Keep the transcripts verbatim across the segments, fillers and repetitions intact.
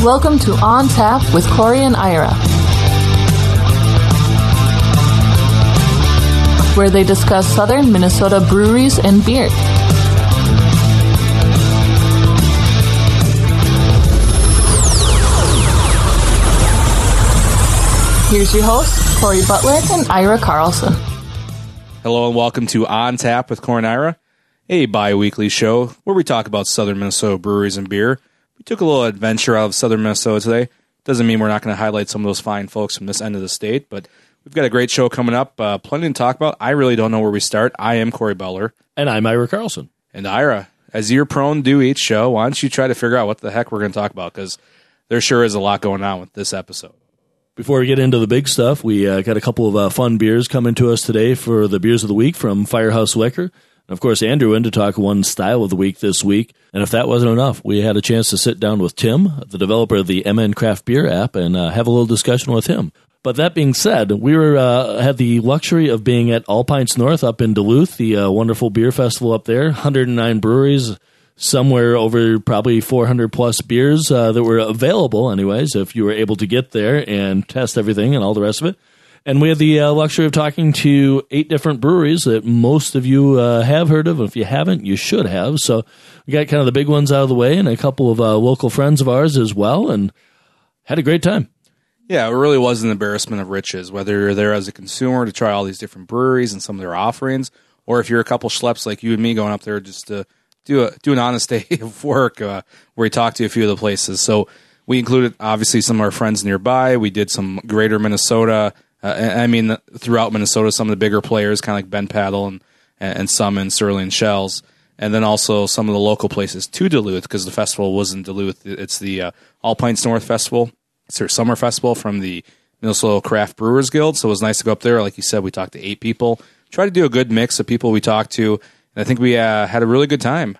Welcome to On Tap with Corey and Ira, where they discuss southern Minnesota breweries and beer. Here's your hosts, Corey Butler and Ira Carlson. Hello and welcome to On Tap with Corey and Ira, a bi-weekly show where we talk about southern Minnesota breweries and beer. We took a little adventure out of southern Minnesota today. Doesn't mean we're not going to highlight some of those fine folks from this end of the state, but we've got a great show coming up. Uh, plenty to talk about. I really don't know where we start. I am Corey Butler. And I'm Ira Carlson. And Ira, as you're prone to do each show, why don't you try to figure out what the heck we're going to talk about, because there sure is a lot going on with this episode. Before we get into the big stuff, we uh, got a couple of uh, fun beers coming to us today for the Beers of the Week from Firehouse Liquor. And of course, Andrew in to talk one style of the week this week. And if that wasn't enough, we had a chance to sit down with Tim, the developer of the M N Craft Beer app, and uh, have a little discussion with him. But that being said, we were uh, had the luxury of being at All Pints North up in Duluth, the uh, wonderful beer festival up there. one hundred nine breweries, somewhere over probably four hundred plus beers uh, that were available anyways, if you were able to get there and test everything and all the rest of it. And we had the uh, luxury of talking to eight different breweries that most of you uh, have heard of. If you haven't, you should have. So we got kind of the big ones out of the way and a couple of uh, local friends of ours as well, and had a great time. Yeah, it really was an embarrassment of riches, whether you're there as a consumer to try all these different breweries and some of their offerings, or if you're a couple schleps like you and me going up there just to do a, do an honest day of work uh, where we talked to a few of the places. So we included, obviously, some of our friends nearby. We did some greater Minnesota. Uh, I mean, throughout Minnesota, some of the bigger players, kind of like Ben Paddle and, and some in Sterling Shells. And then also some of the local places to Duluth, because the festival was in Duluth. It's the uh, All Pints North Festival. It's their summer festival from the Minnesota Craft Brewers Guild. So it was nice to go up there. Like you said, we talked to eight people. Try to do a good mix of people we talked to. And I think we uh, had a really good time.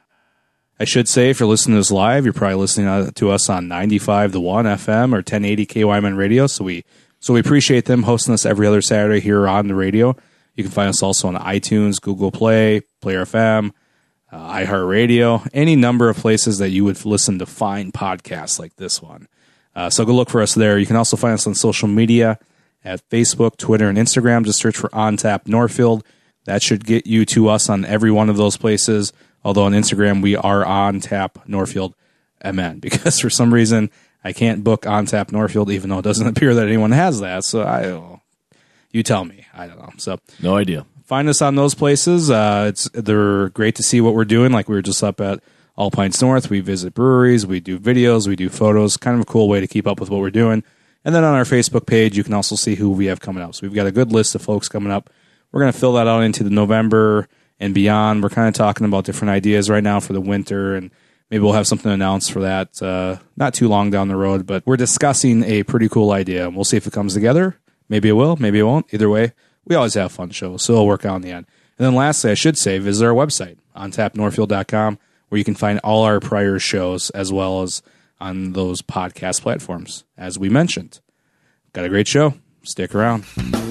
I should say, if you're listening to this live, you're probably listening to us on ninety-five The One F M or ten eighty K Y M N Radio. So we so we appreciate them hosting us every other Saturday here on the radio. You can find us also on iTunes, Google Play, Player F M, uh, iHeartRadio, any number of places that you would listen to fine podcasts like this one. Uh, so go look for us there. You can also find us on social media at Facebook, Twitter, and Instagram. Just search for On Tap Northfield. That should get you to us on every one of those places. Although on Instagram, we are On Tap Northfield M N, because for some reason I can't book On Tap Northfield, even though it doesn't appear that anyone has that. So I don't know. You tell me. I don't know. So no idea. Find us on those places. Uh, it's they're great to see what we're doing. Like we were just up at All Pints North. We visit breweries. We do videos. We do photos. Kind of a cool way to keep up with what we're doing. And then on our Facebook page, you can also see who we have coming up. So we've got a good list of folks coming up. We're going to fill that out into the November and beyond. We're kind of talking about different ideas right now for the winter, and maybe we'll have something to announce for that uh, not too long down the road. But we're discussing a pretty cool idea, and we'll see if it comes together. Maybe it will, maybe it won't. Either way, we always have fun shows, so it'll work out in the end. And then lastly, I should say, visit our website, on tap northfield dot com, where you can find all our prior shows as well as on those podcast platforms, as we mentioned. Got a great show. Stick around.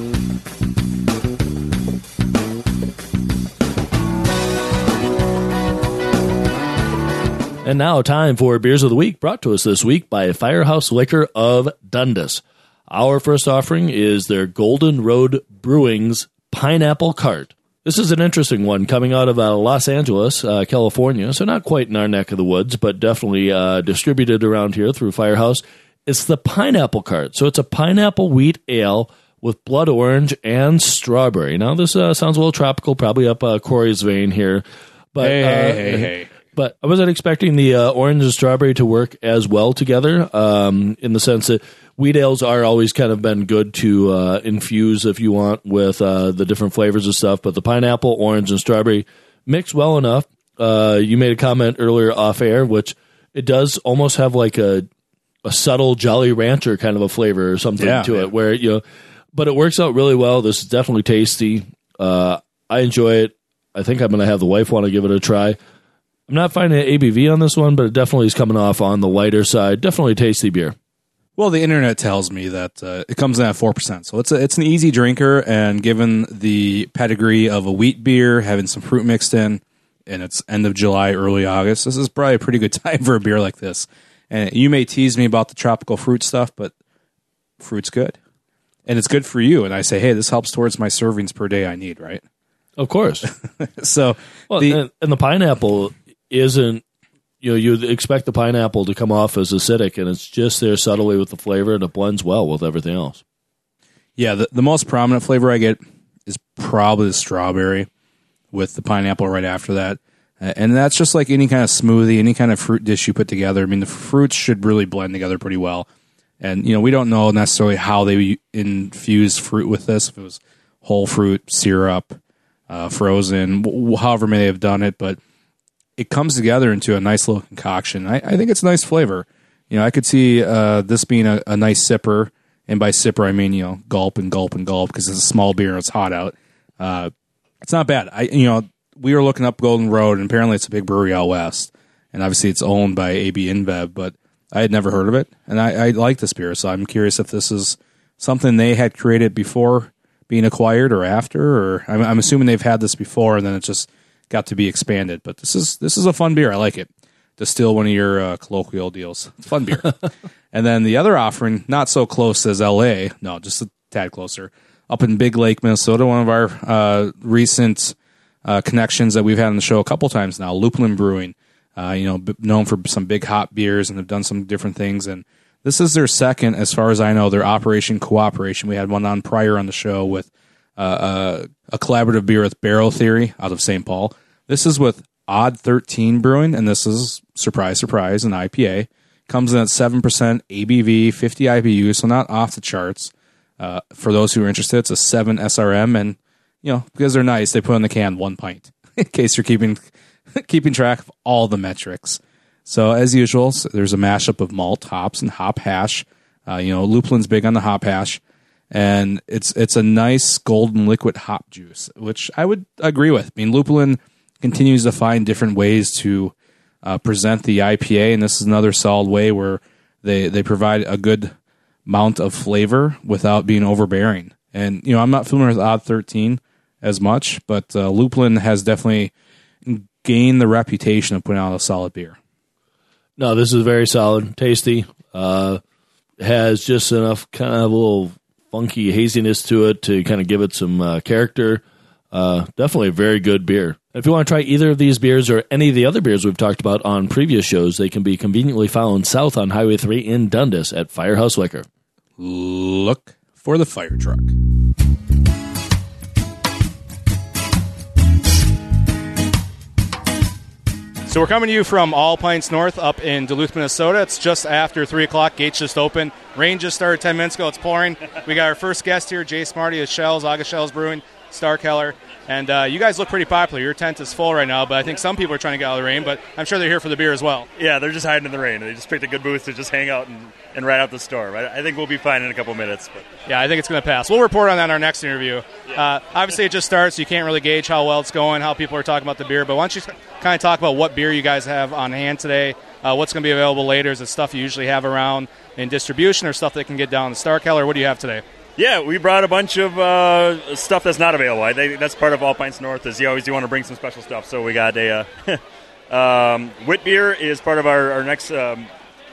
And now time for Beers of the Week, brought to us this week by Firehouse Liquor of Dundas. Our first offering is their Golden Road Brewing's Pineapple Cart. This is an interesting one coming out of uh, Los Angeles, uh, California, so not quite in our neck of the woods, but definitely uh, distributed around here through Firehouse. It's the Pineapple Cart. So it's a pineapple wheat ale with blood orange and strawberry. Now, this uh, sounds a little tropical, probably up uh, Corey's vein here. But, hey, uh, hey, hey, hey. But I wasn't expecting the uh, orange and strawberry to work as well together, um, in the sense that wheat ales are always kind of been good to uh, infuse, if you want, with uh, the different flavors and stuff. But the pineapple, orange, and strawberry mix well enough. Uh, you made a comment earlier off air, which it does almost have like a a subtle Jolly Rancher kind of a flavor or something yeah, to yeah. it, where you know, but it works out really well. This is definitely tasty. Uh, I enjoy it. I think I'm going to have the wife want to give it a try. I'm not finding an A B V on this one, but it definitely is coming off on the lighter side. Definitely a tasty beer. Well, the internet tells me that uh, it comes in at four percent. So it's a, it's an easy drinker, and given the pedigree of a wheat beer, having some fruit mixed in, and it's end of July, early August, this is probably a pretty good time for a beer like this. And you may tease me about the tropical fruit stuff, but fruit's good. And it's good for you. And I say, hey, this helps towards my servings per day I need, right? Of course. so, well, the, and, and the pineapple isn't, you know, you expect the pineapple to come off as acidic, and it's just there subtly with the flavor, and it blends well with everything else. Yeah, the, the most prominent flavor I get is probably the strawberry with the pineapple right after that. Uh, and that's just like any kind of smoothie, any kind of fruit dish you put together. I mean, the fruits should really blend together pretty well. And, you know, we don't know necessarily how they infuse fruit with this, if it was whole fruit, syrup, uh, frozen, w- however may they have done it, but it comes together into a nice little concoction. I, I think it's a nice flavor. You know, I could see uh, this being a, a nice sipper, and by sipper I mean, you know, gulp and gulp and gulp, because it's a small beer and it's hot out. Uh, it's not bad. I, you know, we were looking up Golden Road, and apparently it's a big brewery out west, and obviously it's owned by A B InBev, but I had never heard of it, and I, I like this beer, so I'm curious if this is something they had created before being acquired or after, or I'm, I'm assuming they've had this before, and then it just got to be expanded. But this is this is a fun beer. I like it. Distill one of your uh, colloquial deals. It's a fun beer. And then the other offering, not so close as L A, no, just a tad closer, up in Big Lake, Minnesota, one of our uh, recent uh, connections that we've had on the show a couple times now, Lupulin Brewing. Uh, you know, b- known for some big hop beers, and they've done some different things. And this is their second, as far as I know, their Operation Cooperation. We had one on prior on the show with uh, a, a collaborative beer with Barrel Theory out of Saint Paul. This is with Odd thirteen Brewing, and this is, surprise, surprise, an I P A. Comes in at seven percent A B V, fifty I B U, so not off the charts. Uh, for those who are interested, it's a seven S R M, and, you know, because they're nice, they put on the can one pint, in case you're keeping... keeping track of all the metrics. So as usual, so there's a mashup of malt, hops, and hop hash. Uh, you know, Lupulin's big on the hop hash, and it's it's a nice golden liquid hop juice, which I would agree with. I mean, Lupulin continues to find different ways to uh, present the I P A, and this is another solid way where they they provide a good amount of flavor without being overbearing. And you know, I'm not familiar with Odd thirteen as much, but uh, Lupulin has definitely gain the reputation of putting out a solid beer. No, this is very solid, tasty. Uh, has just enough kind of little funky haziness to it to kind of give it some uh, character. Uh, definitely a very good beer. If you want to try either of these beers or any of the other beers we've talked about on previous shows, they can be conveniently found south on Highway three in Dundas at Firehouse Liquor. Look for the fire truck. So we're coming to you from All Pints North up in Duluth, Minnesota. It's just after three o'clock. Gates just opened. Rain just started ten minutes ago. It's pouring. We got our first guest here, Jay Smarty of Shells, August Shells Brewing, Starkeller. And uh, you guys look pretty popular. Your tent is full right now, but I think some people are trying to get out of the rain, but I'm sure they're here for the beer as well. Yeah, they're just hiding in the rain. They just picked a good booth to just hang out and, and ride out the store. I, I think we'll be fine in a couple minutes. But yeah, I think it's going to pass. We'll report on that in our next interview. Uh, obviously, it just starts, so you can't really gauge how well it's going, how people are talking about the beer, but why don't you kind of talk about what beer you guys have on hand today, uh, what's going to be available later? Is it stuff you usually have around in distribution or stuff that can get down in the Starkeller? What do you have today? Yeah, we brought a bunch of uh, stuff that's not available. I think that's part of All Pints North is you always do want to bring some special stuff. So we got a uh, um, wit beer is part of our, our next um,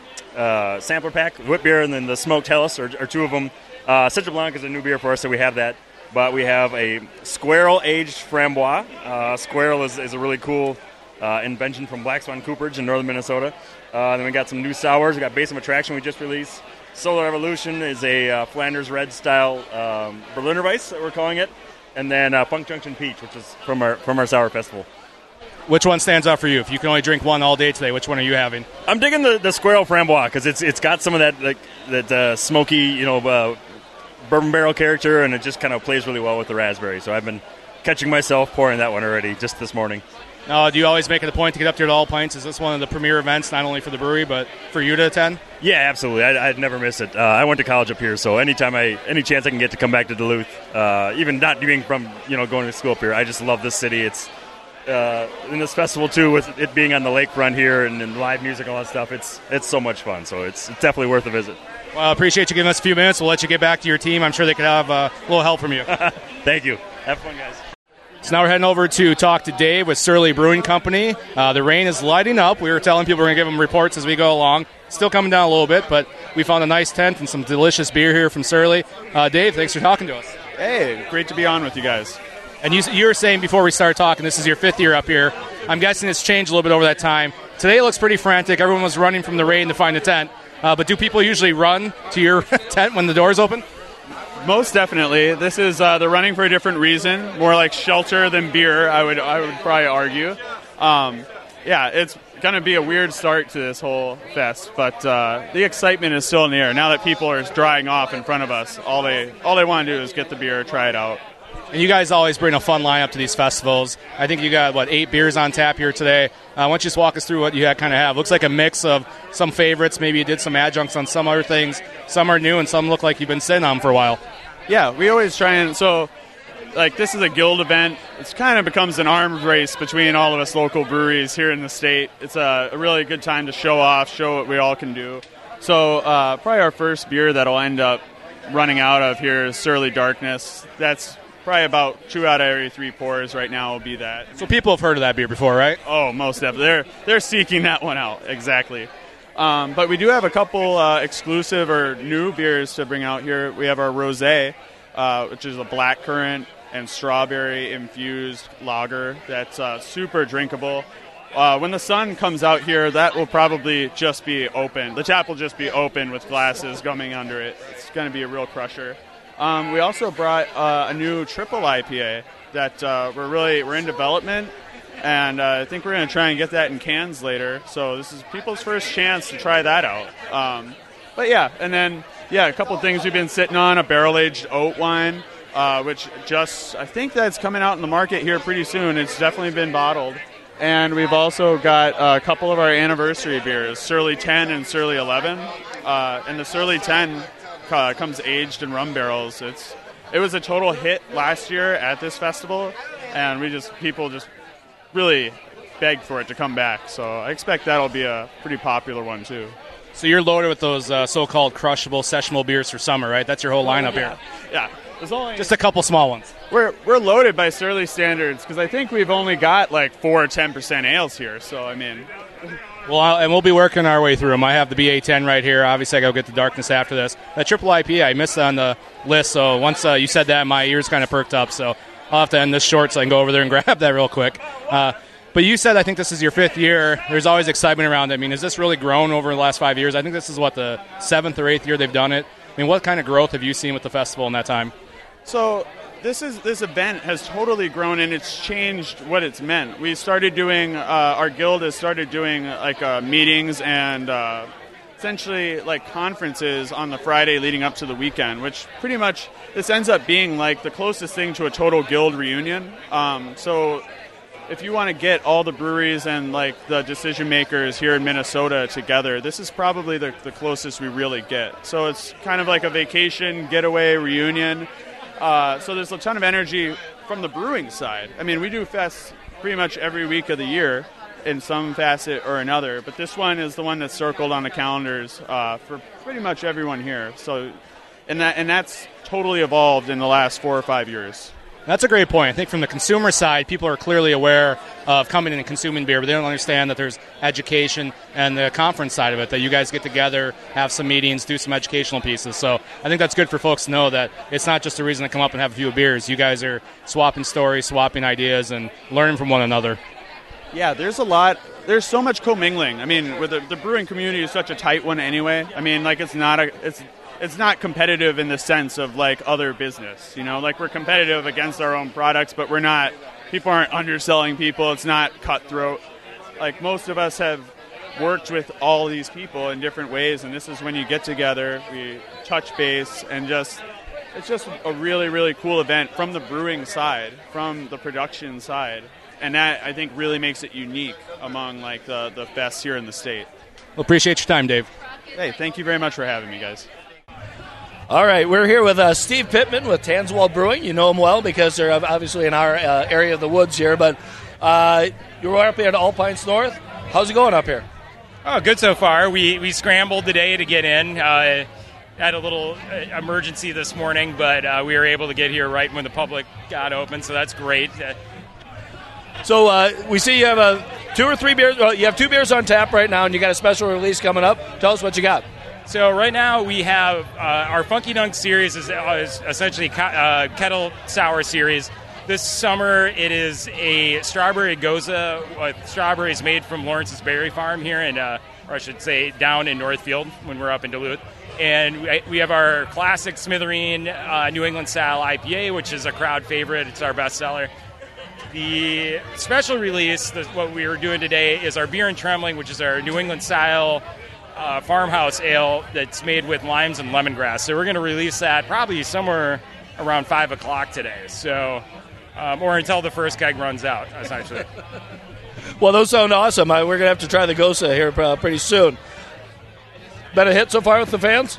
uh, sampler pack. Wit beer and then the smoked Helles are, are two of them. Uh, Citra Blanc is a new beer for us, so we have that. But we have a Squirrel aged Frambois. Uh, Squirrel is, is a really cool uh, invention from Black Swan Cooperage in northern Minnesota. Uh, then we got some new sours. We got Base of Attraction we just released. Solar Evolution is a uh, Flanders Red style um, Berliner Weiss that we're calling it, and then uh, Punk Junction Peach, which is from our from our sour festival. Which one stands out for you? If you can only drink one all day today, which one are you having? I'm digging the, the Squirrel Frambois because it's it's got some of that like that uh, smoky, you know, uh, bourbon barrel character, and it just kind of plays really well with the raspberry. So I've been catching myself pouring that one already just this morning. Uh, do you always make it a point to get up here to All Pints? Is this one of the premier events, not only for the brewery, but for you to attend? Yeah, absolutely. I, I'd never miss it. Uh, I went to college up here, so anytime I, any chance I can get to come back to Duluth, uh, even not being from, you know, going to school up here, I just love this city. It's uh, in this festival too, with it being on the lakefront here and, and live music and all that stuff. It's it's so much fun. So it's, it's definitely worth a visit. Well, I appreciate you giving us a few minutes. We'll let you get back to your team. I'm sure they could have uh, a little help from you. Thank you. Have fun, guys. So now we're heading over to talk to Dave with Surly Brewing Company. Uh, the rain is lighting up. We were telling people we're going to give them reports as we go along. Still coming down a little bit, but we found a nice tent and some delicious beer here from Surly. Uh, Dave, thanks for talking to us. Hey, great to be on with you guys. And you, you were saying before we started talking, this is your fifth year up here. I'm guessing it's changed a little bit over that time. Today it looks pretty frantic. Everyone was running from the rain to find a tent. Uh, but do people usually run to your tent when the doors open? Most definitely. This is uh, they're running for a different reason, more like shelter than beer. I would I would probably argue. Um, yeah, it's going to be a weird start to this whole fest, but uh, the excitement is still in the air. Now that people are drying off in front of us, all they all they want to do is get the beer, try it out. And you guys always bring a fun lineup to these festivals. I think you got, what, eight beers on tap here today. Uh, why don't you just walk us through what you kind of have? Looks like a mix of some favorites. Maybe you did some adjuncts on some other things. Some are new, and some look like you've been sitting on them for a while. Yeah, we always try and, so, like, this is a guild event. It kind of becomes an arms race between all of us local breweries here in the state. It's a, a really good time to show off, show what we all can do. So uh, probably our first beer that'll end up running out of here is Surly Darkness. That's probably about two out of every three pours right now will be that. So people have heard of that beer before, right? Oh, most definitely. They're, they're seeking that one out, exactly. Um, but we do have a couple uh, exclusive or new beers to bring out here. We have our Rosé, uh, which is a blackcurrant and strawberry-infused lager that's uh, super drinkable. Uh, when the sun comes out here, that will probably just be open. The tap will just be open with glasses gumming under it. It's going to be a real crusher. Um, we also brought uh, a new triple I P A that uh, we're really we're in development, and uh, I think we're going to try and get that in cans later. So this is people's first chance to try that out. Um, but yeah, and then yeah, a couple things we've been sitting on: a barrel-aged oat wine, uh, which just I think that's coming out in the market here pretty soon. It's definitely been bottled, and we've also got a couple of our anniversary beers: Surly ten and Surly eleven, uh, and the Surly ten. Uh, comes aged in rum barrels. It's it was a total hit last year at this festival, and we just people just really begged for it to come back. So I expect that'll be a pretty popular one too. So you're loaded with those uh, so-called crushable, sessionable beers for summer, right? That's your whole lineup yeah. here. Yeah, there's only just a couple small ones. We're we're loaded by Surly standards because I think we've only got like four or ten percent ales here. So I mean. Well, I'll, and we'll be working our way through them. I have the B A ten right here. Obviously, I go get the Darkness after this. That triple I P A, I missed on the list, so once uh, you said that, my ears kind of perked up. So I'll have to end this short so I can go over there and grab that real quick. Uh, but you said I think this is your fifth year. There's always excitement around it. I mean, has this really grown over the last five years? I think this is, what, the seventh or eighth year they've done it. I mean, what kind of growth have you seen with the festival in that time? So this is this event has totally grown, and it's changed what it's meant. We started doing uh, our guild has started doing like uh, meetings and uh, essentially like conferences on the Friday leading up to the weekend, which pretty much this ends up being like the closest thing to a total guild reunion. Um, so if you want to get all the breweries and like the decision makers here in Minnesota together, this is probably the, the closest we really get. So it's kind of like a vacation getaway reunion. Uh, so there's a ton of energy from the brewing side. I mean, we do fests pretty much every week of the year in some facet or another, but this one is the one that's circled on the calendars uh, for pretty much everyone here. So, and that and that's totally evolved in the last four or five years. That's a great point. I think from the consumer side, people are clearly aware of coming in and consuming beer, but they don't understand that there's education and the conference side of it, that you guys get together, have some meetings, do some educational pieces. So I think that's good for folks to know that it's not just a reason to come up and have a few beers. You guys are swapping stories, swapping ideas, and learning from one another. Yeah, there's a lot. There's so much commingling. I mean, with the, the brewing community is such a tight one anyway. I mean, like it's not a it's it's not competitive in the sense of like other business. You know, like we're competitive against our own products, but we're not. People aren't underselling people. It's not cutthroat. Like most of us have worked with all these people in different ways, and this is when you get together, we touch base, and just it's just a really really cool event from the brewing side, from the production side. And that, I think, really makes it unique among like the, the fests here in the state. Well, appreciate your time, Dave. Hey, thank you very much for having me, guys. All right, we're here with uh, Steve Pittman with Tanswald Brewing. You know him well because they're obviously in our uh, area of the woods here. But uh, you're up here at Alpines North. How's it going up here? Oh, good so far. We we scrambled today to get in. Uh, had a little emergency this morning, but uh, we were able to get here right when the public got open, so that's great. Uh, So uh, we see you have a two or three beers. Well, you have two beers on tap right now, and you got a special release coming up. Tell us what you got. So right now we have uh, our Funky Dunk series is, uh, is essentially ca- uh, kettle sour series. This summer it is a strawberry goza with strawberries made from Lawrence's Berry Farm here in, uh, or I should say down in Northfield when we're up in Duluth. And we, we have our classic Smithereen uh, New England style I P A, which is a crowd favorite. It's our best seller. The special release, the, what we are doing today, is our Beer and Trembling, which is our New England style Uh, farmhouse ale that's made with limes and lemongrass. So we're going to release that probably somewhere around five o'clock today. So, um, or until the first keg runs out, essentially. Well, those sound awesome. I, we're going to have to try the Goza here uh, pretty soon. Been a hit so far with the fans?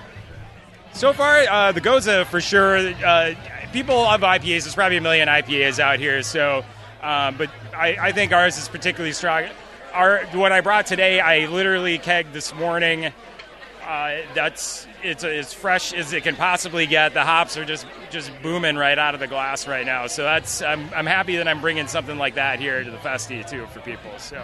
So far, uh, the Goza for sure. Uh, people love I P As. There's probably a million I P As out here. So, um, but I, I think ours is particularly strong. Our, what I brought today, I literally kegged this morning. Uh, that's it's as fresh as it can possibly get. The hops are just, just booming right out of the glass right now. So that's I'm I'm happy that I'm bringing something like that here to the Festy too for people. So.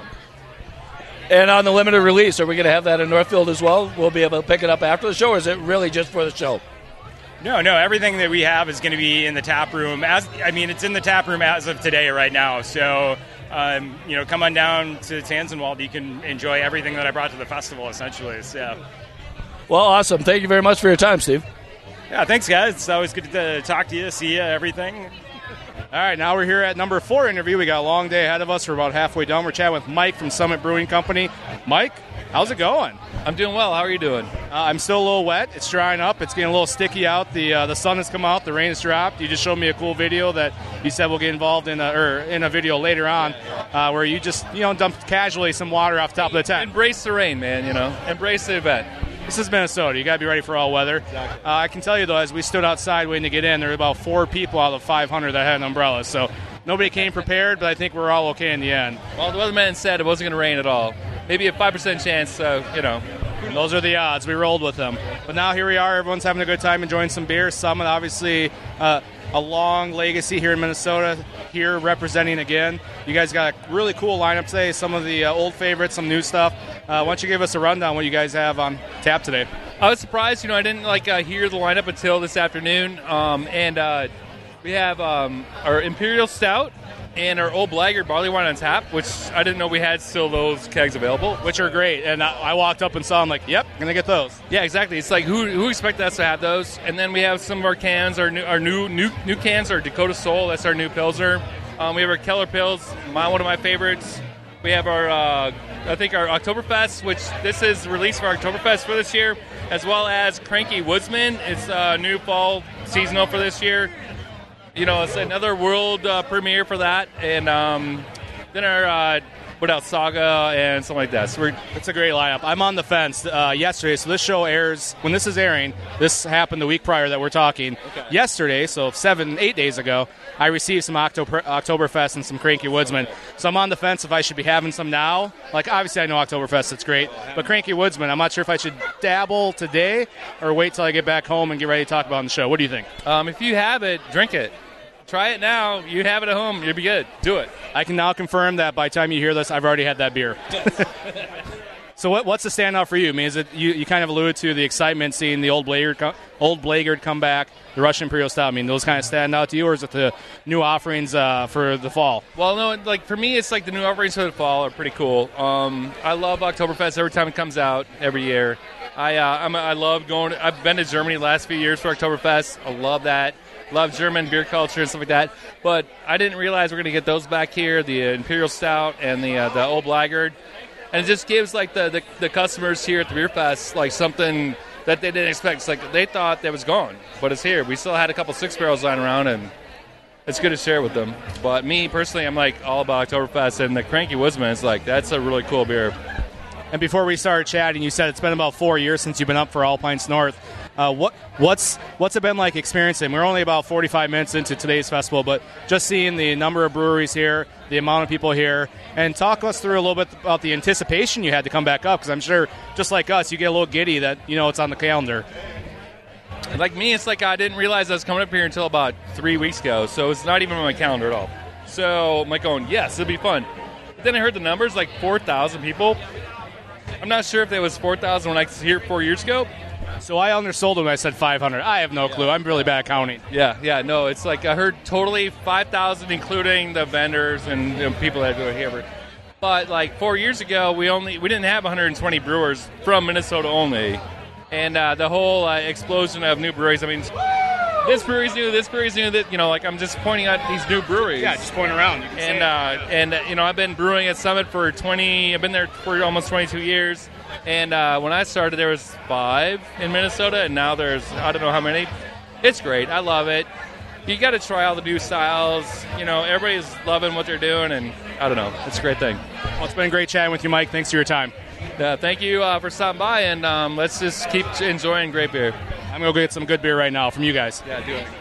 And on the limited release, are we going to have that in Northfield as well? We'll be able to pick it up after the show, or is it really just for the show? No, no. Everything that we have is going to be in the tap room. As I mean, it's in the tap room as of today, right now. So. Um, you know, come on down to Tanzenwald. You can enjoy everything that I brought to the festival, essentially. So. Well, awesome. Thank you very much for your time, Steve. Yeah, thanks, guys. It's always good to talk to you, see you, everything. All right, now we're here at number four interview. We got a long day ahead of us. We're about halfway done. We're chatting with Mike from Summit Brewing Company. Mike, how's it going? I'm doing well. How are you doing? Uh, I'm still a little wet. It's drying up. It's getting a little sticky out. The uh, the sun has come out. The rain has dropped. You just showed me a cool video that you said we'll get involved in, a, or in a video later on, uh, where you just you know dumped casually some water off the top of the tent. Embrace the rain, man. You know, embrace the event. This is Minnesota. You got to be ready for all weather. Exactly. Uh, I can tell you though, as we stood outside waiting to get in, there were about four people out of the five hundred that had an umbrella. So nobody came prepared, but I think we're all okay in the end. Well, the weatherman said it wasn't going to rain at all. Maybe a five percent chance. So you know. Those are the odds. We rolled with them. But now here we are. Everyone's having a good time, enjoying some beer. Summit, obviously, uh, a long legacy here in Minnesota, here representing again. You guys got a really cool lineup today. Some of the uh, old favorites, some new stuff. Uh, why don't you give us a rundown what you guys have on tap today? I was surprised. You know, I didn't like uh, hear the lineup until this afternoon. Um, and uh, we have um, our Imperial Stout and our Old Blackguard barley wine on tap, which I didn't know we had still those kegs available. Which are great. And I, I walked up and saw them like, yep, going to get those. Yeah, exactly. It's like, who who expected us to have those? And then we have some of our cans, our new our new new, new cans, our Dakota Soul. That's our new Pilsner. Um, we have our Keller Pils, my, one of my favorites. We have our, uh, I think, our Oktoberfest, which this is released for Oktoberfest for this year, as well as Cranky Woodsman. It's a new fall seasonal for this year. You know, it's another world uh, premiere for that, and um, then our uh, what else, Saga and something like that. So we're, it's a great lineup. I'm on the fence uh, yesterday, so this show airs when this is airing. This happened the week prior that we're talking. Okay. Yesterday, so seven, eight days ago, I received some October Oktoberfest and some Cranky Woodsman. So I'm on the fence if I should be having some now. Like, obviously, I know Oktoberfest, it's great, but Cranky Woodsman, I'm not sure if I should dabble today or wait till I get back home and get ready to talk about it on the show. What do you think? Um, if you have it, drink it. Try it now. You have it at home. You'll be good. Do it. I can now confirm that by the time you hear this, I've already had that beer. So what, what's the standout for you? I mean, is it you, you kind of alluded to the excitement seeing the old Blackguard, co- old Blackguard come back, the Russian Imperial Stout. I mean, those kind of stand out to you, or is it the new offerings uh, for the fall? Well, no, like for me, it's like the new offerings for the fall are pretty cool. Um, I love Oktoberfest every time it comes out every year. I uh, I'm, I love going. I've been to Germany the last few years for Oktoberfest. I love that. Love German beer culture and stuff like that. But I didn't realize we're going to get those back here, the Imperial Stout and the uh, the Old Blackguard. And it just gives like the, the, the customers here at the Beer Fest like something that they didn't expect. It's like they thought that was gone, but it's here. We still had a couple six barrels lying around, and it's good to share with them. But me personally, I'm like all about Oktoberfest, and the Cranky Woodsman is like that's a really cool beer. And before we started chatting, you said it's been about four years since you've been up for All Pints North. Uh, what what's what's it been like experiencing? We're only about forty-five minutes into today's festival, but just seeing the number of breweries here, the amount of people here, and talk us through a little bit about the anticipation you had to come back up, because I'm sure, just like us, you get a little giddy that you know it's on the calendar. Like me, it's like I didn't realize I was coming up here until about three weeks ago, so it's not even on my calendar at all. So I'm like going, yes, it'll be fun. But then I heard the numbers, like four thousand people. I'm not sure if it was four thousand when I was here four years ago. So I undersold when I said five hundred. I have no clue. I'm really bad at counting. Yeah, yeah, no, it's like I heard totally five thousand, including the vendors and you know, people that do it here. But like four years ago, we only we didn't have one hundred twenty brewers from Minnesota only, and uh, the whole uh, explosion of new breweries. I mean, this brewery's new, this brewery's new. That you know, like I'm just pointing out these new breweries. Yeah, just pointing around. You can and say uh, and uh, you know, I've been brewing at Summit for twenty. I've been there for almost twenty-two years. And uh, when I started, there was five in Minnesota, and now there's I don't know how many. It's great. I love it. You got to try all the new styles. You know, everybody's loving what they're doing, and I don't know. It's a great thing. Well, it's been great chatting with you, Mike. Thanks for your time. Uh, thank you uh, for stopping by, and um, let's just keep enjoying great beer. I'm going to go get some good beer right now from you guys. Yeah, do it.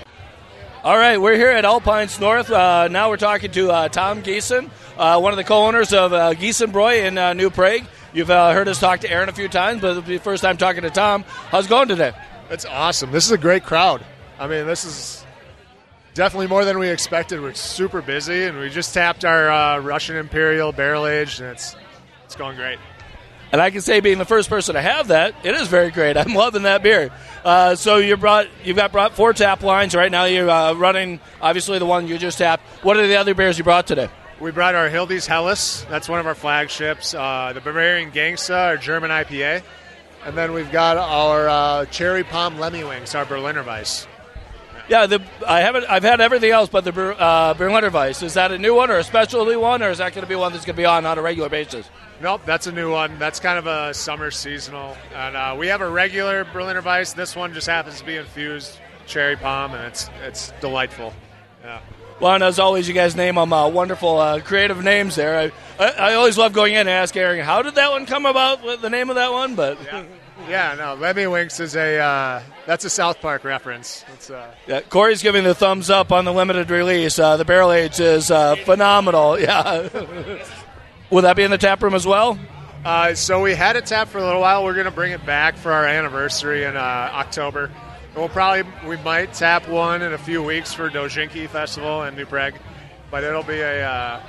All right, we're here at Alpines North. Uh, now we're talking to uh, Tom Giesen, uh, one of the co-owners of uh, Giesenbräu in uh, New Prague. You've uh, heard us talk to Aaron a few times, but it'll be the first time talking to Tom. How's it going today? It's awesome. This is a great crowd. I mean, this is definitely more than we expected. We're super busy, and we just tapped our uh, Russian Imperial barrel aged, and it's it's going great. And I can say, being the first person to have that, it is very great. I'm loving that beer. Uh, so you brought you've got brought four tap lines right now. You're uh, running obviously the one you just tapped. What are the other beers you brought today? We brought our Hildes Helles. That's one of our flagships. Uh, the Bavarian Gangsta, our German I P A. And then we've got our uh, Cherry Palm Lemmy Wings, our Berliner Weiss. Yeah, the, I haven't. I've had everything else but the uh, Berliner Weiss. Is that a new one or a specialty one, or is that going to be one that's going to be on on a regular basis? Nope, that's a new one. That's kind of a summer seasonal. And uh, we have a regular Berliner Weiss. This one just happens to be infused cherry palm, and it's it's delightful. Yeah. Well, and as always, you guys name them uh, wonderful, uh, creative names there. I, I I always love going in and ask Aaron, how did that one come about, the name of that one? But yeah, yeah no, Lemmy Winks is a, uh, that's a South Park reference. It's, uh, yeah, Corey's giving the thumbs up on the limited release. Uh, the barrel age is uh, phenomenal. Yeah. Will that be in the tap room as well? Uh, so we had it tapped for a little while. We're going to bring it back for our anniversary in uh, October. We'll probably, we might tap one in a few weeks for Dojinki Festival in New Prague, but it'll be a, uh,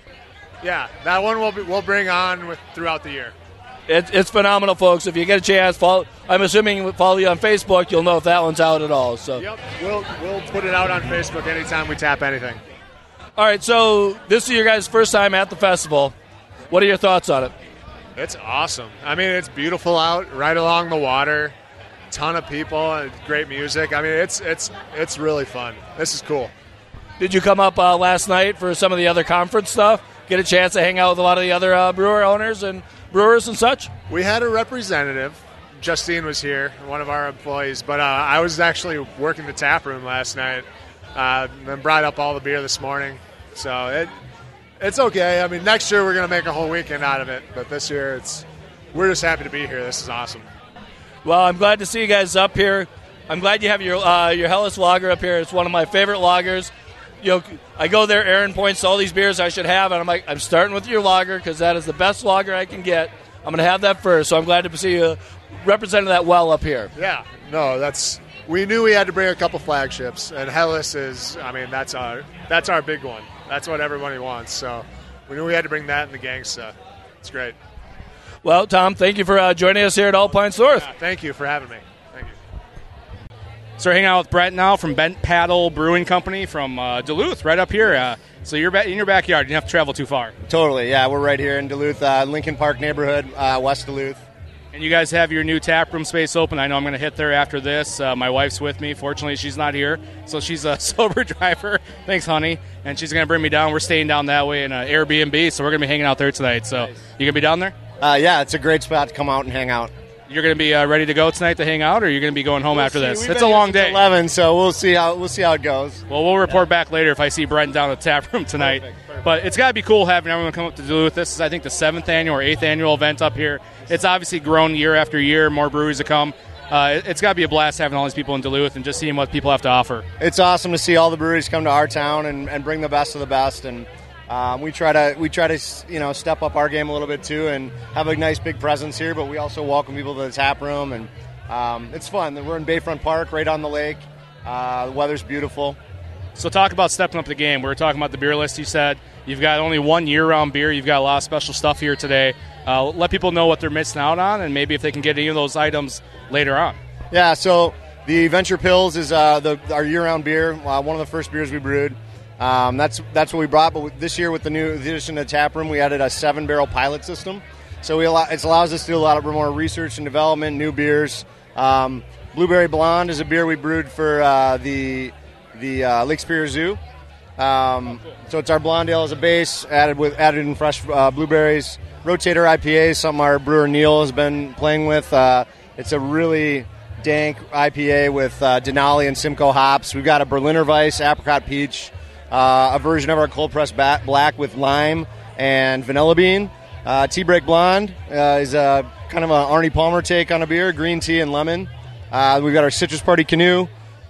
yeah, that one we'll, be, we'll bring on with throughout the year. It, it's phenomenal, folks. If you get a chance, follow, I'm assuming follow you on Facebook, you'll know if that one's out at all. So Yep, we'll, we'll put it out on Facebook anytime we tap anything. All right, so this is your guys' first time at the festival. What are your thoughts on it? It's awesome. I mean, it's beautiful out, right along the water. Ton of people and great music. I mean, it's it's it's really fun. This is cool. Did you come up uh, last night for some of the other conference stuff? Get a chance to hang out with a lot of the other uh, brewer owners and brewers and such? We had a representative. Justine was here, one of our employees. But uh, I was actually working the tap room last night. Uh, and brought up all the beer this morning. So it it's okay. I mean, next year we're going to make a whole weekend out of it. But this year, it's we're just happy to be here. This is awesome. Well, I'm glad to see you guys up here. I'm glad you have your uh, your Helles lager up here. It's one of my favorite lagers. You know, I go there, Aaron points to all these beers I should have, and I'm like, I'm starting with your lager because that is the best lager I can get. I'm going to have that first, so I'm glad to see you representing that well up here. Yeah, no, that's we knew we had to bring a couple flagships, and Helles is, I mean, that's our that's our big one. That's what everybody wants. So we knew we had to bring that in the Gangsta. It's great. Well, Tom, thank you for uh, joining us here at Alpines North. Yeah, thank you for having me. Thank you. So we're hanging out with Brett now from Bent Paddle Brewing Company from uh, Duluth, right up here. Uh, so you're ba- in your backyard. You don't have to travel too far. Totally, yeah. We're right here in Duluth, uh, Lincoln Park neighborhood, uh, West Duluth. And you guys have your new tap room space open. I know I'm going to hit there after this. Uh, my wife's with me. Fortunately, she's not here, so she's a sober driver. Thanks, honey. And she's going to bring me down. We're staying down that way in an Airbnb, so we're going to be hanging out there tonight. So nice. You going to be down there? Uh, yeah, it's a great spot to come out and hang out. You're going to be uh, ready to go tonight to hang out, or you're going to be going home we'll after see. this? We've It's a long day. eleven, so we'll see how we'll see how it goes. Well, we'll report yeah. back later if I see Brent down at the tap room tonight. Perfect, perfect. But it's got to be cool having everyone come up to Duluth. This is, I think, the seventh annual or eighth annual event up here. It's obviously grown year after year. More breweries to come. Uh, it, it's got to be a blast having all these people in Duluth and just seeing what people have to offer. It's awesome to see all the breweries come to our town and, and bring the best of the best. And Um, we try to we try to you know step up our game a little bit too and have a nice big presence here, but we also welcome people to the tap room, and um, it's fun. We're in Bayfront Park, right on the lake. Uh, the weather's beautiful. So talk about stepping up the game. We were talking about the beer list. You said you've got only one year-round beer. You've got a lot of special stuff here today. Uh, let people know what they're missing out on, and maybe if they can get any of those items later on. Yeah, so the Venture Pils is uh, the, our year-round beer, uh, one of the first beers we brewed. Um, that's that's what we brought, but this year with the new addition to the tap room, we added a seven-barrel pilot system. So we allow, it allows us to do a lot of more research and development, new beers. Um, Blueberry Blonde is a beer we brewed for uh, the the uh, Lake Superior Zoo. Um, so it's our blonde ale as a base, added with added in fresh uh, blueberries. Rotator I P A is something our brewer Neil has been playing with. Uh, it's a really dank I P A with uh, Denali and Simcoe hops. We've got a Berliner Weiss, apricot peach, uh, a version of our cold pressed bat- black with lime and vanilla bean. Uh, Tea Break Blonde uh, is a kind of an Arnie Palmer take on a beer, green tea and lemon. Uh, we've got our Citrus Party Canoe.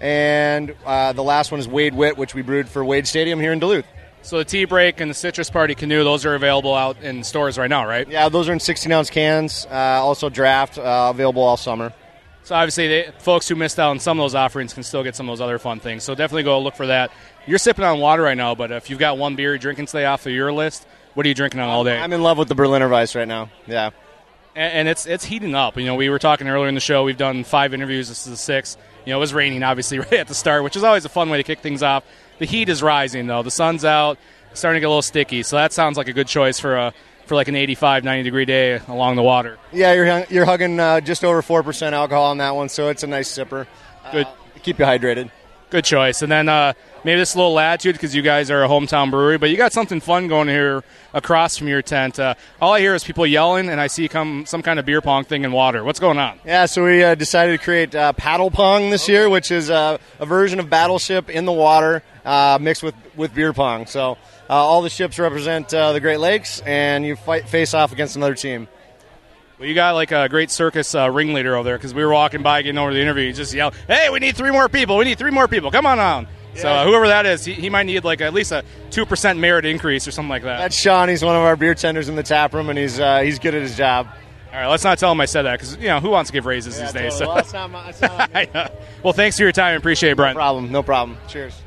And uh, the last one is Wade Wit, which we brewed for Wade Stadium here in Duluth. So the Tea Break and the Citrus Party Canoe, those are available out in stores right now, right? Yeah, those are in sixteen-ounce cans, uh, also draft, uh, available all summer. So obviously, they, folks who missed out on some of those offerings can still get some of those other fun things. So definitely go look for that. You're sipping on water right now, but if you've got one beer you're drinking today off of your list, what are you drinking on all day? I'm in love with the Berliner Weiss right now, yeah. And, and it's it's heating up. You know, we were talking earlier in the show. We've done five interviews. This is the sixth. You know, it was raining, obviously, right at the start, which is always a fun way to kick things off. The heat is rising, though. The sun's out, starting to get a little sticky. So that sounds like a good choice for a for like an eighty-five, ninety-degree day along the water. Yeah, you're you're hugging uh, just over four percent alcohol on that one, so it's a nice sipper. Good. Uh, keep you hydrated. Good choice. And then uh, maybe this little latitude because you guys are a hometown brewery, but you got something fun going here across from your tent. Uh, all I hear is people yelling, and I see come some kind of beer pong thing in water. What's going on? Yeah, so we uh, decided to create uh, paddle pong this year, which is uh, a version of Battleship in the water uh, mixed with, with beer pong. So uh, all the ships represent uh, the Great Lakes, and you fight face off against another team. Well, you got like a great circus uh, ringleader over there because we were walking by getting over to the interview. He just yelled, "Hey, we need three more people. We need three more people. Come on on." Yeah. So uh, whoever that is, he, he might need like at least a two percent merit increase or something like that. That's Sean. He's one of our beer tenders in the tap room, and he's uh, he's good at his job. All right, let's not tell him I said that because, you know, who wants to give raises yeah, these days? Totally. So. Well, it's not my, it's not my well, thanks for your time. I appreciate it, Brent. No problem. No problem. Cheers.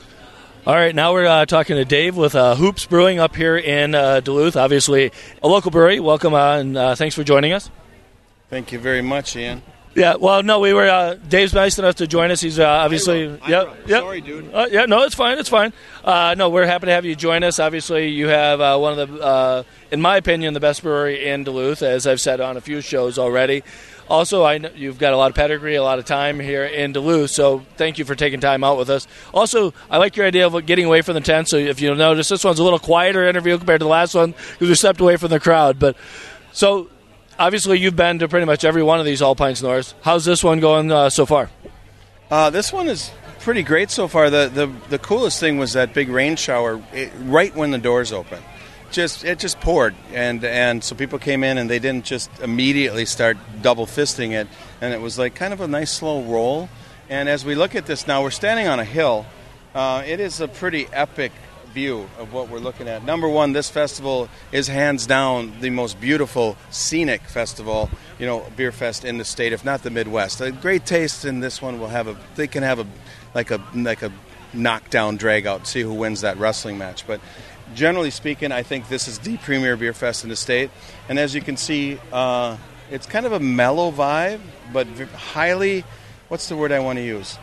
All right, now we're uh, talking to Dave with uh, Hoops Brewing up here in uh, Duluth, obviously a local brewery. Welcome, uh, and uh, thanks for joining us. Thank you very much, Ian. Yeah, well, no, we were. Uh, Dave's nice enough to join us. He's uh, obviously. I Yeah, I yeah. Sorry, dude. Uh, yeah, no, it's fine. It's fine. Uh, no, we're happy to have you join us. Obviously, you have uh, one of the, uh, in my opinion, the best brewery in Duluth, as I've said on a few shows already. Also, I know you've got a lot of pedigree, a lot of time here in Duluth, so thank you for taking time out with us. Also, I like your idea of getting away from the tent, so if you'll notice, this one's a little quieter interview compared to the last one because we stepped away from the crowd. But so, obviously, you've been to pretty much every one of these All Pints Norths. How's this one going uh, so far? Uh, this one is pretty great so far. The the, the coolest thing was that big rain shower it, right when the doors opened. Just it just poured, and and so people came in and they didn't just immediately start double fisting it, and it was like kind of a nice slow roll. And as we look at this now, we're standing on a hill. Uh, it is a pretty epic view of what we're looking at. Number one, this festival is hands down the most beautiful scenic festival, you know, beer fest in the state, if not the Midwest. A great taste in this one will have a. They can have a like a like a knockdown drag out, see who wins that wrestling match, but. Generally speaking, I think this is the premier beer fest in the state. And as you can see, uh, it's kind of a mellow vibe, but highly, what's the word I want to use?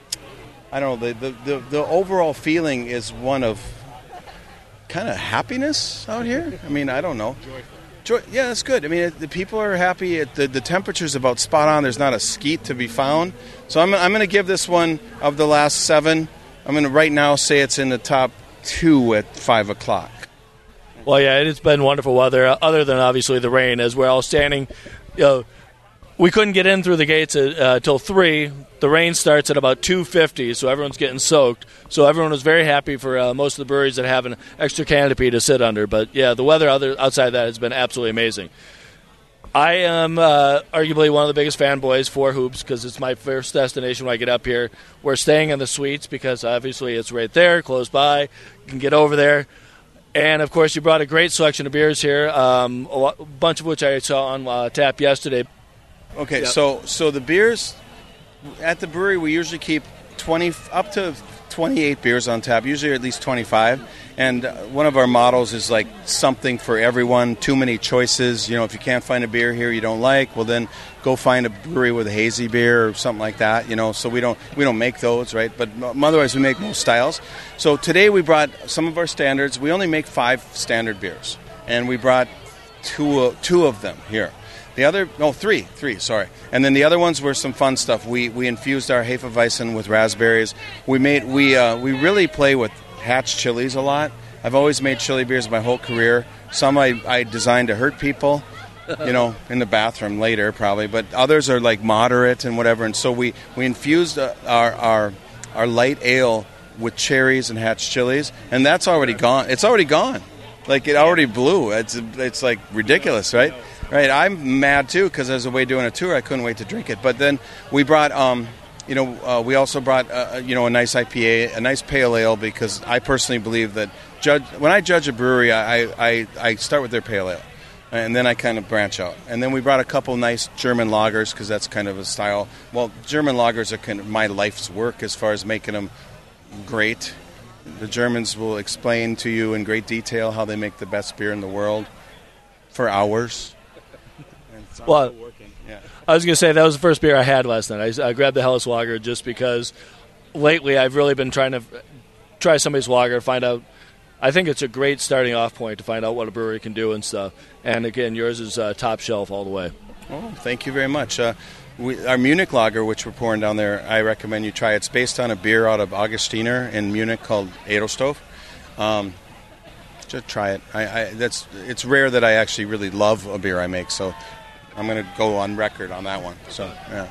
I don't know. The, the, the, the overall feeling is one of kind of happiness out here. I mean, I don't know. Joy, yeah, that's good. I mean, it, the people are happy. It, the, the temperature's about spot on. There's not a skeet to be found. So I'm, I'm going to give this one, of the last seven, I'm going to right now say it's in the top two at five o'clock. Well, yeah, it's been wonderful weather, uh, other than obviously the rain, as we're all standing. You know, we couldn't get in through the gates until uh, three. The rain starts at about two fifty, so everyone's getting soaked. So everyone was very happy for uh, most of the breweries that have an extra canopy to sit under. But, yeah, the weather other, outside of that has been absolutely amazing. I am uh, arguably one of the biggest fanboys for Hoops because it's my first destination when I get up here. We're staying in the suites because obviously it's right there, close by. You can get over there. And, of course, you brought a great selection of beers here, um, a, lot, a bunch of which I saw on uh, tap yesterday. Okay, yep. so so the beers at the brewery, we usually keep twenty up to twenty-eight beers on tap, usually at least twenty-five. And uh, one of our models is like something for everyone, too many choices. You know, if you can't find a beer here you don't like, well then go find a brewery with a hazy beer or something like that, you know. So we don't we don't make those, right? But otherwise we make most styles. So today we brought some of our standards. We only make five standard beers. And we brought two, uh, two of them here. The other, no, three, three, sorry. And then the other ones were some fun stuff. We we infused our Hefeweizen with raspberries. We made we uh, we really play with hatch chilies a lot. I've always made chili beers my whole career. Some I, I designed to hurt people, you know, in the bathroom later probably. But others are like moderate and whatever. And so we we infused uh, our our our light ale with cherries and hatch chilies, and that's already gone. It's already gone. Like it already blew. It's it's like ridiculous, right? Right, I'm mad too because as a way doing a tour, I couldn't wait to drink it. But then we brought, um, you know, uh, we also brought, uh, you know, a nice I P A, a nice pale ale because I personally believe that judge when I judge a brewery, I I, I start with their pale ale, and then I kind of branch out. And then we brought a couple nice German lagers because that's kind of a style. Well, German lagers are kind of my life's work as far as making them great. The Germans will explain to you in great detail how they make the best beer in the world for hours. Well, yeah. I was going to say that was the first beer I had last night. I, I grabbed the Helles Lager just because lately I've really been trying to try somebody's lager, find out. I think it's a great starting off point to find out what a brewery can do and stuff. And again, yours is uh, top shelf all the way. Oh, thank you very much. Uh, we, our Munich lager, which we're pouring down there, I recommend you try. It's based on a beer out of Augustiner in Munich called Edelstoff. Um, just try it. I, I, that's it's rare that I actually really love a beer I make, so I'm going to go on record on that one. So, yeah.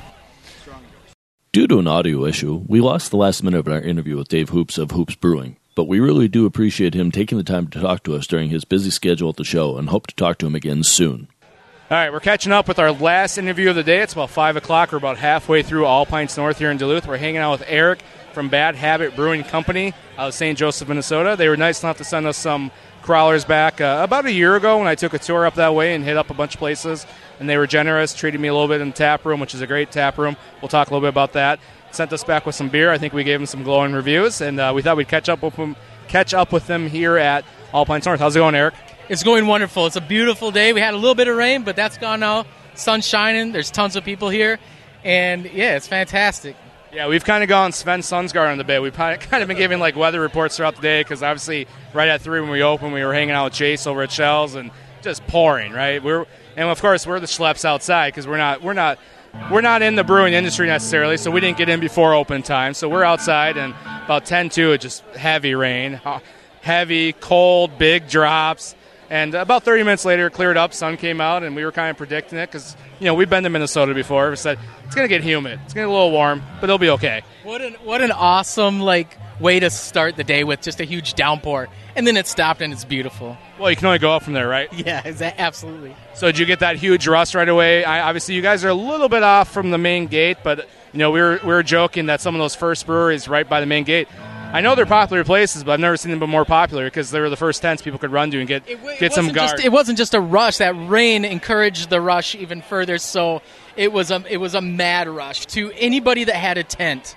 Due to an audio issue, we lost the last minute of our interview with Dave Hoops of Hoops Brewing, but we really do appreciate him taking the time to talk to us during his busy schedule at the show and hope to talk to him again soon. All right, we're catching up with our last interview of the day. It's about five o'clock. We're about halfway through All Pints North here in Duluth. We're hanging out with Eric from Bad Habit Brewing Company out of Saint Joseph, Minnesota. They were nice enough to send us some crawlers back uh, about a year ago when I took a tour up that way and hit up a bunch of places. And they were generous, treated me a little bit in the tap room, which is a great tap room. We'll talk a little bit about that. Sent us back with some beer. I think we gave them some glowing reviews, and uh, we thought we'd catch up with them, catch up with them here at All Pints North. How's it going, Eric? It's going wonderful. It's a beautiful day. We had a little bit of rain, but that's gone now. Sun's shining. There's tons of people here, and yeah, it's fantastic. Yeah, we've kind of gone Sven Sunsgaard on the bay. We've kind of been giving like weather reports throughout the day because obviously right at three when we opened, we were hanging out with Chase over at Shell's and just pouring, right? We're and of course we're the schleps outside because we're not we're not we're not in the brewing industry necessarily, so we didn't get in before open time. So we're outside, and about ten to it just heavy rain, heavy, cold, big drops. And about thirty minutes later, it cleared up, sun came out, and we were kind of predicting it because, you know, we've been to Minnesota before. We said, it's going to get humid. It's going to get a little warm, but it'll be okay. What an what an awesome, like, way to start the day with just a huge downpour. And then it stopped, and it's beautiful. Well, you can only go up from there, right? Yeah, absolutely. So did you get that huge rust right away? I, obviously, you guys are a little bit off from the main gate, but, you know, we were, we were joking that some of those first breweries right by the main gate, I know they're popular places, but I've never seen them be more popular because they were the first tents people could run to and get it, it get some guard. Just, it wasn't just a rush. That rain encouraged the rush even further, so it was a it was a mad rush to anybody that had a tent.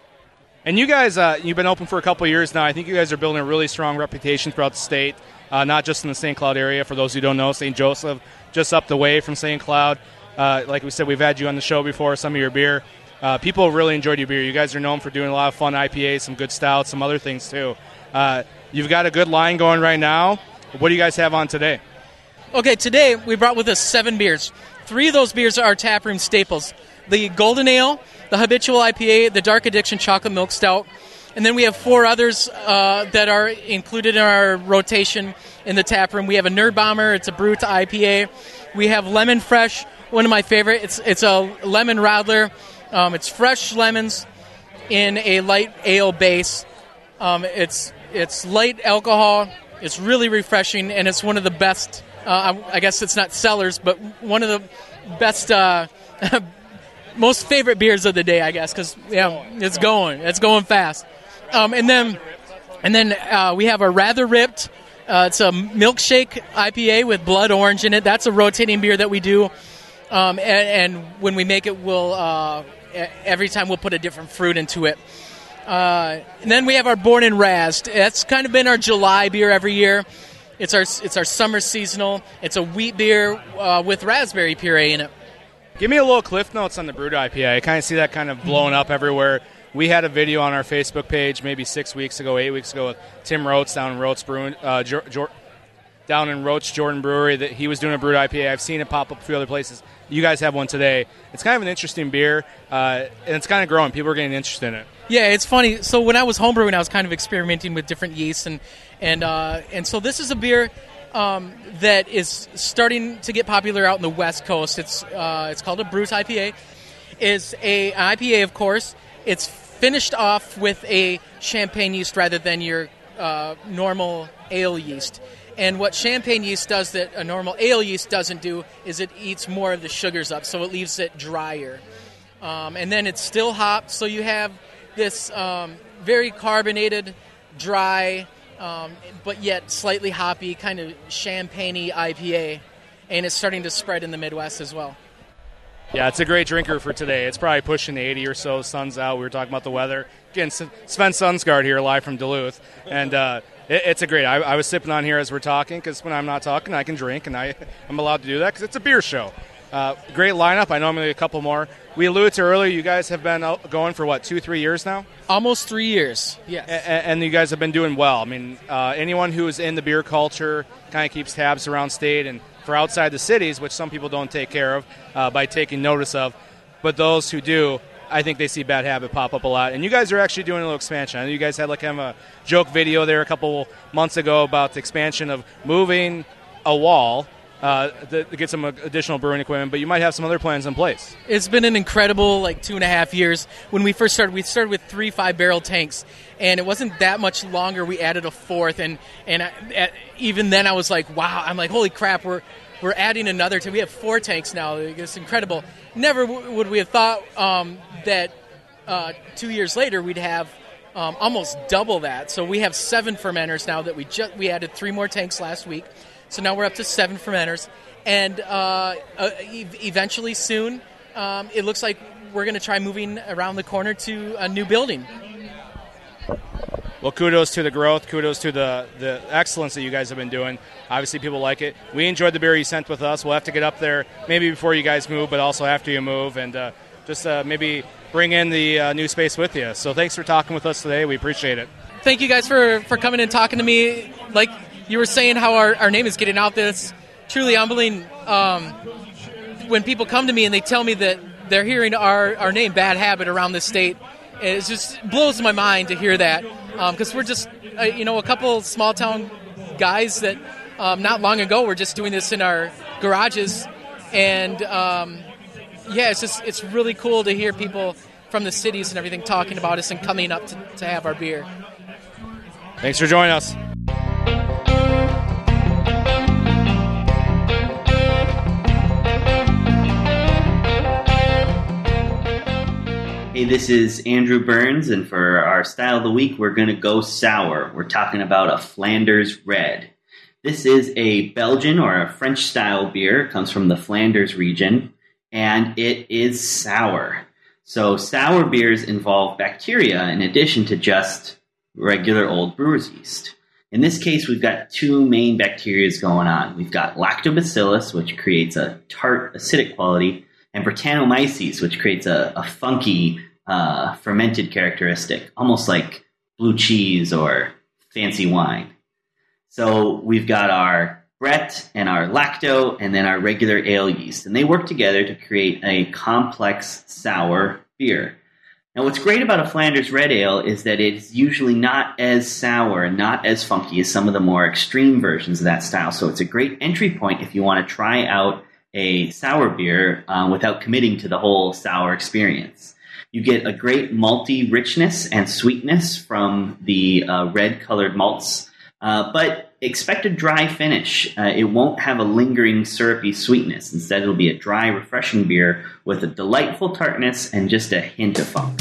And you guys, uh, you've been open for a couple of years now. I think you guys are building a really strong reputation throughout the state, uh, not just in the Saint Cloud area. For those who don't know, Saint Joseph, just up the way from Saint Cloud. Uh, like we said, we've had you on the show before, some of your beer. Uh, people really enjoyed your beer. You guys are known for doing a lot of fun I P As, some good stouts, some other things too. Uh, you've got a good line going right now. What do you guys have on today? Okay, today we brought with us seven beers. Three of those beers are taproom staples. The Golden Ale, the Habitual I P A, the Dark Addiction Chocolate Milk Stout, and then we have four others uh, that are included in our rotation in the taproom. We have a Nerd Bomber, it's a Brut I P A. We have Lemon Fresh, one of my favorite. It's, it's a lemon radler. Um, it's fresh lemons in a light ale base. Um, it's it's light alcohol. It's really refreshing, and it's one of the best. Uh, I, I guess it's not sellers, but one of the best, uh, most favorite beers of the day. I guess because yeah, it's going, it's going fast. Um, and then and then uh, we have a Rather Ripped. Uh, it's a milkshake I P A with blood orange in it. That's a rotating beer that we do, um, and, and when we make it, we'll. Uh, Every time we'll put a different fruit into it. Uh, and then we have our Born and Razzed. That's kind of been our July beer every year. It's our it's our summer seasonal. It's a wheat beer uh, with raspberry puree in it. Give me a little Cliff Notes on the Brewed I P A. I kind of see that kind of blowing up everywhere. We had a video on our Facebook page maybe six weeks ago, eight weeks ago with Tim Roach down in Roach Brewing, uh, jo- jo- down in Roach Jordan Brewery that he was doing a Brewed I P A. I've seen it pop up a few other places. You guys have one today. It's kind of an interesting beer, uh, and it's kind of growing. People are getting interested in it. Yeah, it's funny. So when I was homebrewing, I was kind of experimenting with different yeasts, and and uh, and so this is a beer um, that is starting to get popular out in the West Coast. It's uh, it's called a Brut I P A. It's a an I P A, of course. It's finished off with a champagne yeast rather than your uh, normal ale yeast. And what champagne yeast does that a normal ale yeast doesn't do is it eats more of the sugars up, so it leaves it drier. Um, and then it's still hopped, so you have this um, very carbonated, dry, um, but yet slightly hoppy, kind of champagne-y I P A. And it's starting to spread in the Midwest as well. Yeah, it's a great drinker for today. It's probably pushing the eighty or so. Sun's out. We were talking about the weather. Again, Sven Sunsgaard here live from Duluth. And uh, it, it's a great. I, I was sipping on here as we're talking because when I'm not talking, I can drink, and I, I'm allowed to do that because it's a beer show. Uh, great lineup. I know I'm going to get a couple more. We alluded to earlier, you guys have been out going for, what, two, three years now? Almost three years, yes. A- and you guys have been doing well. I mean, uh, anyone who is in the beer culture kind of keeps tabs around state and for outside the cities, which some people don't take care of uh, by taking notice of. But those who do, I think they see Bad Habit pop up a lot. And you guys are actually doing a little expansion. I know you guys had like kind of a joke video there a couple months ago about the expansion of moving a wall uh, to, to get some additional brewing equipment, but you might have some other plans in place. It's been an incredible like two and a half years. When we first started, we started with three five-barrel tanks, and it wasn't that much longer. We added a fourth, and and I, at, even then I was like, wow, I'm like, holy crap, we're we're adding another tank. We have four tanks now. It's incredible. Never w- would we have thought um, that uh, two years later we'd have um, almost double that. So we have seven fermenters now that we just we added three more tanks last week. So now we're up to seven fermenters, and uh, uh, e- eventually soon um, it looks like we're going to try moving around the corner to a new building. Well, kudos to the growth. Kudos to the, the excellence that you guys have been doing. Obviously, people like it. We enjoyed the beer you sent with us. We'll have to get up there maybe before you guys move, but also after you move, and uh, just uh, maybe bring in the uh, new space with you. So thanks for talking with us today. We appreciate it. Thank you guys for, for coming and talking to me. Like you were saying, how our, our name is getting out there. It's truly humbling um, when people come to me and they tell me that they're hearing our, our name, Bad Habit, around the state. It just blows my mind to hear that because um, we're just, uh, you know, a couple small-town guys that um, not long ago were just doing this in our garages. And, um, yeah, it's just it's really cool to hear people from the cities and everything talking about us and coming up to, to have our beer. Thanks for joining us. Hey, this is Andrew Burns, and for our Style of the Week, we're going to go sour. We're talking about a Flanders Red. This is a Belgian or a French-style beer. It comes from the Flanders region, and it is sour. So sour beers involve bacteria in addition to just regular old brewer's yeast. In this case, we've got two main bacteria going on. We've got lactobacillus, which creates a tart, acidic quality, and Brettanomyces, which creates a, a funky, uh, fermented characteristic, almost like blue cheese or fancy wine. So we've got our Brett and our lacto and then our regular ale yeast, and they work together to create a complex sour beer. Now, what's great about a Flanders Red Ale is that it's usually not as sour and not as funky as some of the more extreme versions of that style. So it's a great entry point if you want to try out a sour beer uh, without committing to the whole sour experience. You get a great malty richness and sweetness from the uh, red-colored malts, uh, but expect a dry finish. Uh, it won't have a lingering syrupy sweetness. Instead, it'll be a dry, refreshing beer with a delightful tartness and just a hint of funk.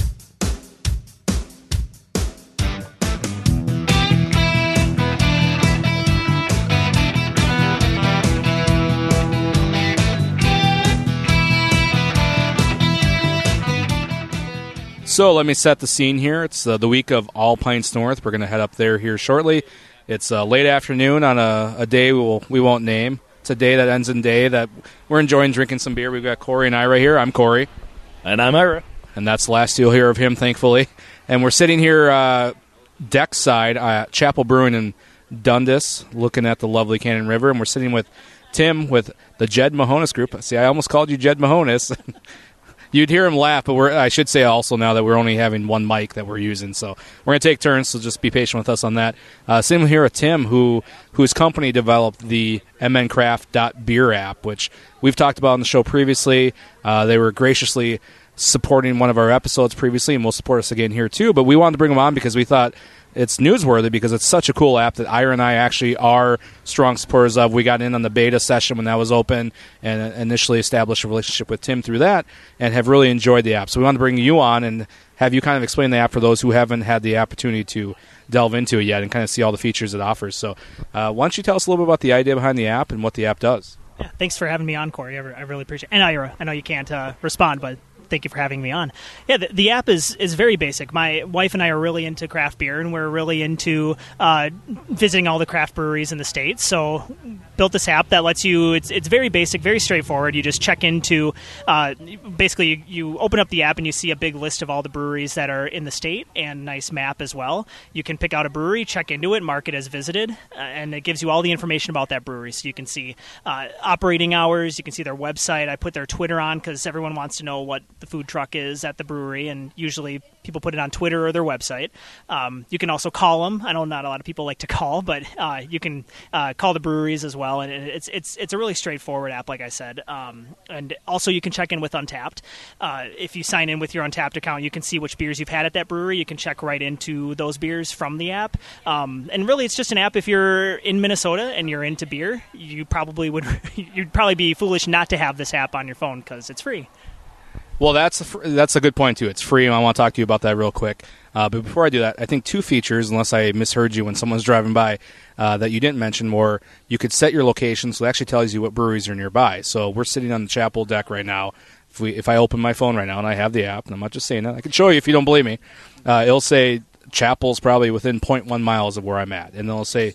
So let me set the scene here. It's uh, the week of All Pints North. We're going to head up there here shortly. It's uh, late afternoon on a, a day we, will, we won't name. It's a day that ends in day that we're enjoying drinking some beer. We've got Corey and Ira here. I'm Corey. And I'm Ira. And that's the last you'll hear of him, thankfully. And we're sitting here uh, deck side at Chapel Brewing in Dundas, looking at the lovely Cannon River. And we're sitting with Tim with the Jed Mahonis Group. See, I almost called you Jed Mahonis. You'd hear him laugh, but we're, I should say also now that we're only having one mic that we're using. So we're going to take turns, so just be patient with us on that. Uh, same here with Tim, who whose company developed the m n craft dot beer app, which we've talked about on the show previously. Uh, they were graciously supporting one of our episodes previously, and will support us again here too. But we wanted to bring them on because we thought it's newsworthy because it's such a cool app that Ira and I actually are strong supporters of. We got in on the beta session when that was open and initially established a relationship with Tim through that and have really enjoyed the app. So we wanted to bring you on and have you kind of explain the app for those who haven't had the opportunity to delve into it yet and kind of see all the features it offers. So uh, why don't you tell us a little bit about the idea behind the app and what the app does? Yeah, thanks for having me on, Corey. I, re- I really appreciate it. And Ira, I know you can't uh, respond, but thank you for having me on. Yeah, the, the app is, is very basic. My wife and I are really into craft beer, and we're really into uh, visiting all the craft breweries in the States. So built this app that lets you, it's it's very basic, very straightforward. You just check into, uh, basically you, you open up the app and you see a big list of all the breweries that are in the state and a nice map as well. You can pick out a brewery, check into it, mark it as visited, uh, and it gives you all the information about that brewery. So you can see uh, operating hours, you can see their website. I put their Twitter on because everyone wants to know what the food truck is at the brewery, and usually people put it on Twitter or their website. Um, you can also call them. I know not a lot of people like to call, but uh, you can uh, call the breweries as well. And it's it's it's a really straightforward app, like I said. Um, and also you can check in with Untappd. Uh, if you sign in with your Untappd account, you can see which beers you've had at that brewery. You can check right into those beers from the app. Um, and really, it's just an app. If you're in Minnesota and you're into beer, you probably would you'd probably be foolish not to have this app on your phone because it's free. Well, that's a, fr- that's a good point, too. It's free, and I want to talk to you about that real quick. Uh, but before I do that, I think two features, unless I misheard you when someone's driving by, uh, that you didn't mention were you could set your location, so it actually tells you what breweries are nearby. So we're sitting on the Chapel deck right now. If we if I open my phone right now and I have the app, and I'm not just saying that, I can show you if you don't believe me. Uh, it'll say Chapel's probably within zero point one miles of where I'm at. And it'll say,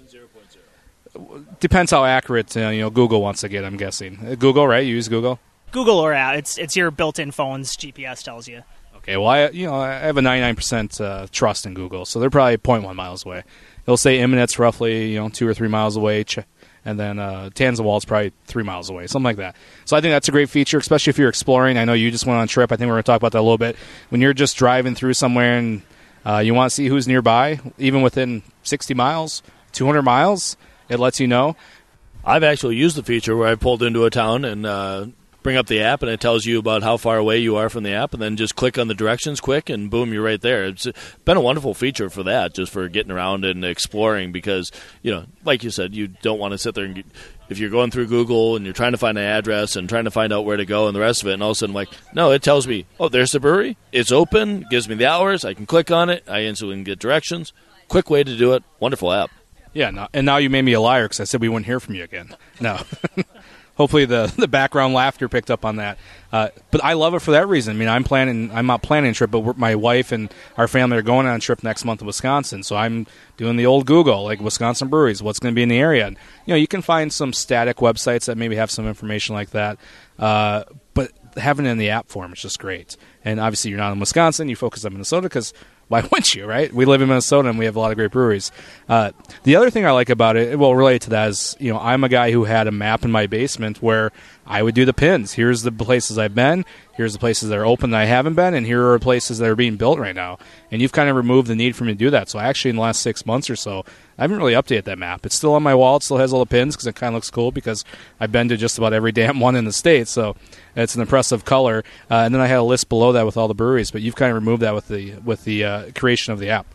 depends how accurate uh, you know Google wants to get, I'm guessing. Uh, Google, right? You use Google? Google or app. It's it's your built-in phone's G P S tells you. Okay, well, I you know I have a ninety-nine percent uh, trust in Google, so they're probably zero point one miles away. It'll say Imminet's roughly you know two or three miles away, and then uh, Tanzawald's probably three miles away, something like that. So I think that's a great feature, especially if you're exploring. I know you just went on a trip. I think we're going to talk about that a little bit. When you're just driving through somewhere and uh, you want to see who's nearby, even within sixty miles, two hundred miles, it lets you know. I've actually used the feature where I pulled into a town and uh, bring up the app, and it tells you about how far away you are from the app, and then just click on the directions quick, and boom, you're right there. It's been a wonderful feature for that, just for getting around and exploring, because, you know, like you said, you don't want to sit there and get, if you're going through Google and you're trying to find an address and trying to find out where to go and the rest of it, and all of a sudden, like, no, it tells me, oh, there's the brewery, it's open, gives me the hours, I can click on it, I instantly can get directions. Quick way to do it. Wonderful app. Yeah, no, and now you made me a liar because I said we wouldn't hear from you again. No. Hopefully the, the background laughter picked up on that. Uh, but I love it for that reason. I mean, I'm planning. I'm not planning a trip, but we're, my wife and our family are going on a trip next month to Wisconsin. So I'm doing the old Google, like Wisconsin breweries, what's going to be in the area. And, you know, you can find some static websites that maybe have some information like that. Uh, but having it in the app form is just great. And obviously you're not in Wisconsin. You focus on Minnesota because why wouldn't you, right? We live in Minnesota, and we have a lot of great breweries. Uh, the other thing I like about it, well, related to that is, you know, I'm a guy who had a map in my basement where I would do the pins. Here's the places I've been. Here's the places that are open that I haven't been, and here are places that are being built right now. And you've kind of removed the need for me to do that. So actually, in the last six months or so, I haven't really updated that map. It's still on my wall. It still has all the pins because it kind of looks cool because I've been to just about every damn one in the state. So it's an impressive color. Uh, and then I had a list below that with all the breweries, but you've kind of removed that with the with the uh, creation of the app.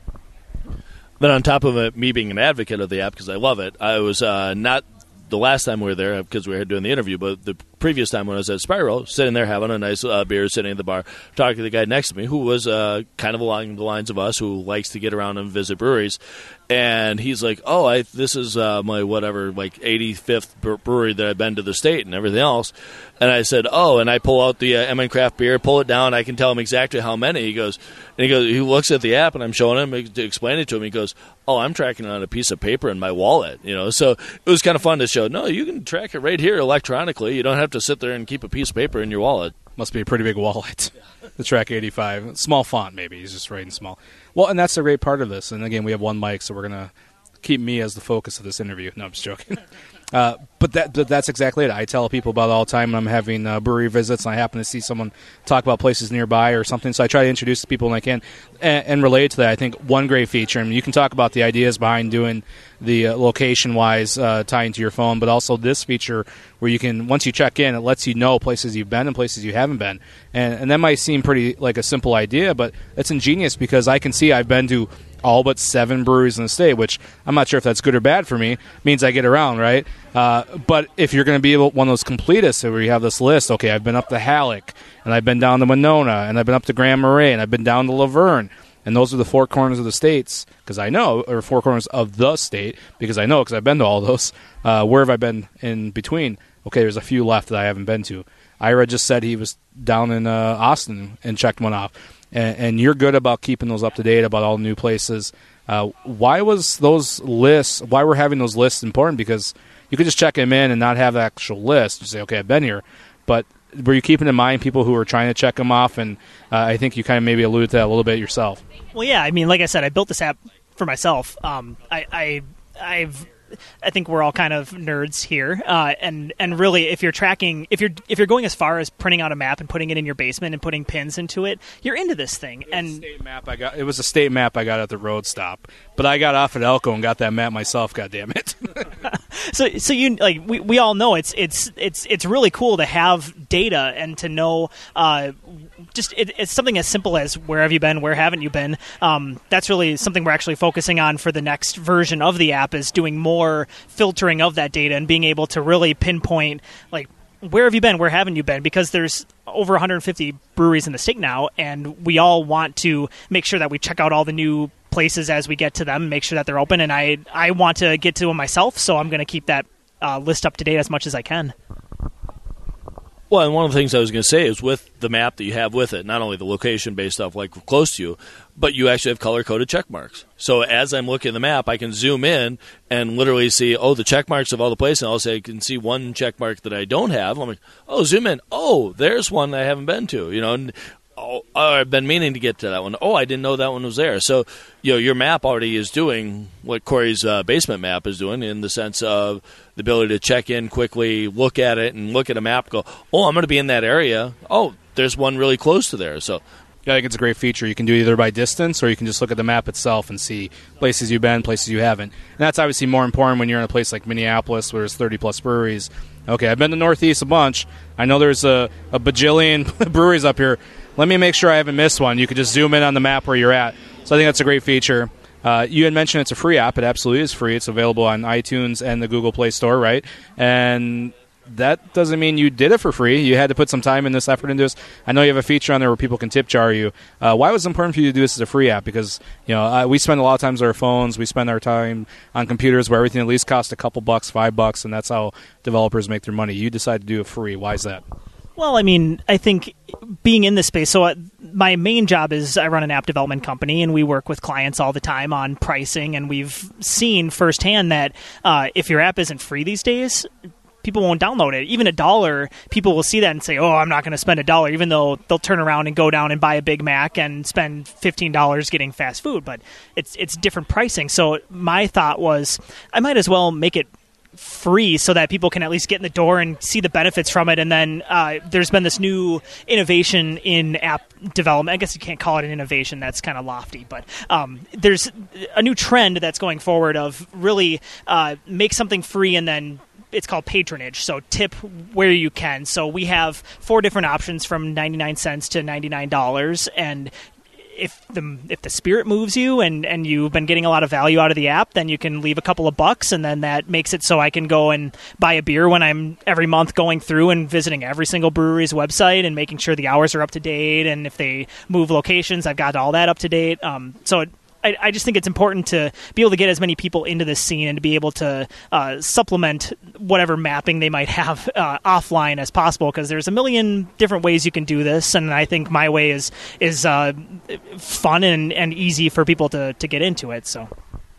Then on top of it, me being an advocate of the app because I love it, I was uh, not the last time we were there because we were doing the interview, but the previous time when I was at Spiral, sitting there having a nice uh, beer, sitting at the bar, talking to the guy next to me who was uh, kind of along the lines of us, who likes to get around and visit breweries. And he's like, oh, I this is uh, my whatever, like eighty-fifth brewery that I've been to the state and everything else. And I said, oh, and I pull out the uh, M N Craft beer, pull it down. I can tell him exactly how many. He goes, and he goes, he looks at the app, and I'm showing him to explain it to him. He goes, oh, I'm tracking it on a piece of paper in my wallet. You know, so it was kind of fun to show. No, you can track it right here electronically. You don't have to sit there and keep a piece of paper in your wallet. Must be a pretty big wallet. The Track eighty-five. Small font, maybe. He's just writing small. Well, and that's the great part of this. And, again, we have one mic, so we're going to keep me as the focus of this interview. No, I'm just joking. Uh, but that but that's exactly it. I tell people about it all the time when I'm having uh, brewery visits, and I happen to see someone talk about places nearby or something. So I try to introduce people when I can and, and relate to that. I think one great feature, and you can talk about the ideas behind doing the uh, location-wise uh, tying to your phone, but also this feature where you can, once you check in, it lets you know places you've been and places you haven't been. And, and that might seem pretty like a simple idea, but it's ingenious because I can see I've been to all but seven breweries in the state, which I'm not sure if that's good or bad for me. It means I get around, right? Uh, but if you're going to be able, one of those completists where you have this list, okay, I've been up to Halleck, and I've been down to Monona, and I've been up to Grand Marais, and I've been down to Laverne, and those are the four corners of the states, because I know, or four corners of the state, because I know, because I've been to all those. Uh, where have I been in between? Okay, there's a few left that I haven't been to. Ira just said he was down in uh, Austin and checked one off. And, and you're good about keeping those up to date about all the new places. Uh, why was those lists, why were having those lists important? Because you could just check them in and not have the actual list. You say, okay, I've been here. But were you keeping in mind people who were trying to check them off? And uh, I think you kind of maybe alluded to that a little bit yourself. Well, yeah, I mean, like I said, I built this app for myself. Um, I, I, I've... I think we're all kind of nerds here, uh, and and really, if you're tracking, if you're if you're going as far as printing out a map and putting it in your basement and putting pins into it, you're into this thing. And state map I got, it was a state map I got at the road stop, but I got off at Elko and got that map myself. God damn it! so so you like we, we all know it's it's it's it's really cool to have data and to know. Uh, Just it, it's something as simple as where have you been, where haven't you been. Um, that's really something we're actually focusing on for the next version of the app, is doing more filtering of that data and being able to really pinpoint, like, where have you been, where haven't you been? Because there's over one hundred fifty breweries in the state now, and we all want to make sure that we check out all the new places as we get to them, make sure that they're open. And I, I want to get to them myself, so I'm going to keep that uh, list up to date as much as I can. Well, and one of the things I was going to say is with the map that you have with it, not only the location-based stuff like close to you, but you actually have color-coded check marks. So as I'm looking at the map, I can zoom in and literally see, oh, the check marks of all the places, and I'll say I can see one check mark that I don't have. I'm like, oh, zoom in. Oh, there's one I haven't been to, you know, and oh, I've been meaning to get to that one. Oh, I didn't know that one was there. So, you know, your map already is doing what Corey's uh, basement map is doing, in the sense of the ability to check in quickly, look at it, and look at a map, go, oh, I'm going to be in that area. Oh, there's one really close to there. So, yeah, I think it's a great feature. You can do either by distance, or you can just look at the map itself and see places you've been, places you haven't. And that's obviously more important when you're in a place like Minneapolis, where there's thirty-plus breweries. Okay, I've been to Northeast a bunch. I know there's a, a bajillion breweries up here. Let me make sure I haven't missed one. You could just zoom in on the map where you're at. So I think that's a great feature. Uh, you had mentioned it's a free app. It absolutely is free. It's available on iTunes and the Google Play Store, right? And that doesn't mean you did it for free. You had to put some time and this effort into this. I know you have a feature on there where people can tip jar you. Uh, why was it important for you to do this as a free app? Because, you know, uh, we spend a lot of times on our phones. We spend our time on computers where everything at least costs a couple bucks, five bucks, and that's how developers make their money. You decided to do it free. Why is that? Well, I mean, I think being in this space, so uh, my main job is I run an app development company, and we work with clients all the time on pricing, and we've seen firsthand that uh, if your app isn't free these days, people won't download it. Even a dollar, people will see that and say, oh, I'm not going to spend a dollar, even though they'll turn around and go down and buy a Big Mac and spend fifteen dollars getting fast food. But it's it's different pricing. So my thought was I might as well make it free so that people can at least get in the door and see the benefits from it. And then uh, there's been this new innovation in app development. I guess you can't call it an innovation. That's kind of lofty. But um, there's a new trend that's going forward of really uh, make something free and then it's called patronage. So tip where you can. So we have four different options from ninety-nine cents to ninety-nine dollars. And if the if the spirit moves you and, and you've been getting a lot of value out of the app, then you can leave a couple of bucks, and then that makes it so I can go and buy a beer when I'm every month going through and visiting every single brewery's website and making sure the hours are up to date, and if they move locations, I've got all that up to date. Um, so it, I, I just think it's important to be able to get as many people into this scene and to be able to uh, supplement whatever mapping they might have uh, offline as possible, because there's a million different ways you can do this, and I think my way is is uh, fun and, and easy for people to, to get into it. So.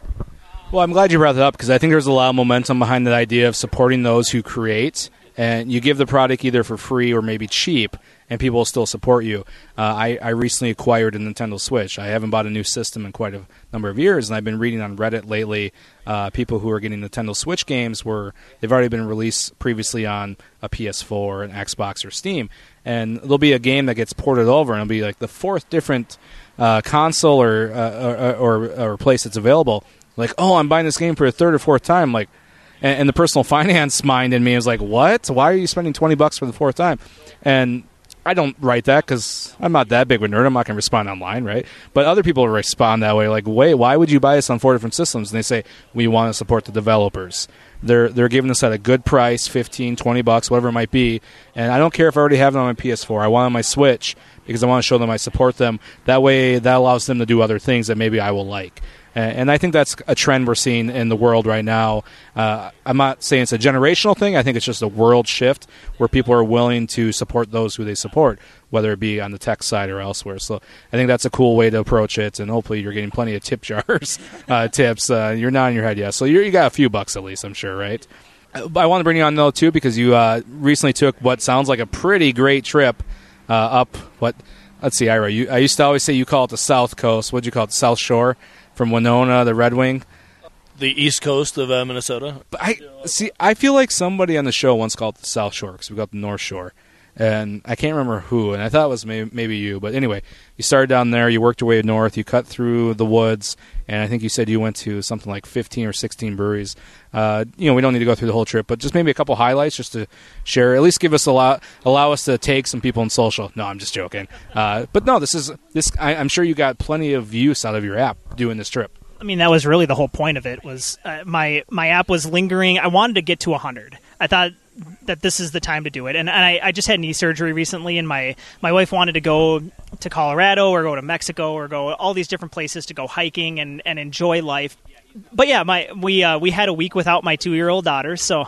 Well, I'm glad you brought that up, because I think there's a lot of momentum behind the idea of supporting those who create, and you give the product either for free or maybe cheap, and people will still support you. Uh, I, I recently acquired a Nintendo Switch. I haven't bought a new system in quite a number of years, and I've been reading on Reddit lately uh, people who are getting Nintendo Switch games where they've already been released previously on a P S four, an Xbox, or Steam, and there'll be a game that gets ported over, and it'll be like the fourth different uh, console or, uh, or, or, or place that's available. Like, oh, I'm buying this game for a third or fourth time. Like, and, and the personal finance mind in me is like, what? Why are you spending twenty bucks for the fourth time? And I don't write that because I'm not that big of a nerd. I'm not going to respond online, right? But other people respond that way. Like, wait, why would you buy this on four different systems? And they say, we want to support the developers. They're they're giving us at a good price, fifteen, twenty bucks, whatever it might be. And I don't care if I already have it on my P S four. I want it on my Switch because I want to show them I support them. That way, that allows them to do other things that maybe I will like. And I think that's a trend we're seeing in the world right now. Uh, I'm not saying it's a generational thing. I think it's just a world shift where people are willing to support those who they support, whether it be on the tech side or elsewhere. So I think that's a cool way to approach it, and hopefully you're getting plenty of tip jars, uh, tips. Uh, you're nodding your head, yeah. So you're, you got a few bucks at least, I'm sure, right? I want to bring you on, though, too, because you uh, recently took what sounds like a pretty great trip uh, up. What? Let's see, Ira. You, I used to always say you call it the South Coast. What'd you call it, South Shore? From Winona, the Red Wing, the East Coast of uh, Minnesota. But I see. I feel like somebody on the show once called it the South Shore because we got the North Shore, and I can't remember who. And I thought it was maybe, maybe you. But anyway, you started down there. You worked your way north. You cut through the woods, and I think you said you went to something like fifteen or sixteen breweries. Uh, you know, we don't need to go through the whole trip, but just maybe a couple highlights just to share. At least give us allow allow us to take some people in social. No, I'm just joking. Uh, but no, this is this. I, I'm sure you got plenty of use out of your app doing this trip. I mean, that was really the whole point of it. Was uh, my my app was lingering. I wanted to get to one hundred. I thought that this is the time to do it. And, and I, I just had knee surgery recently, and my, my wife wanted to go to Colorado or go to Mexico or go all these different places to go hiking and, and enjoy life. But yeah, my we uh, we had a week without my two-year-old daughter, so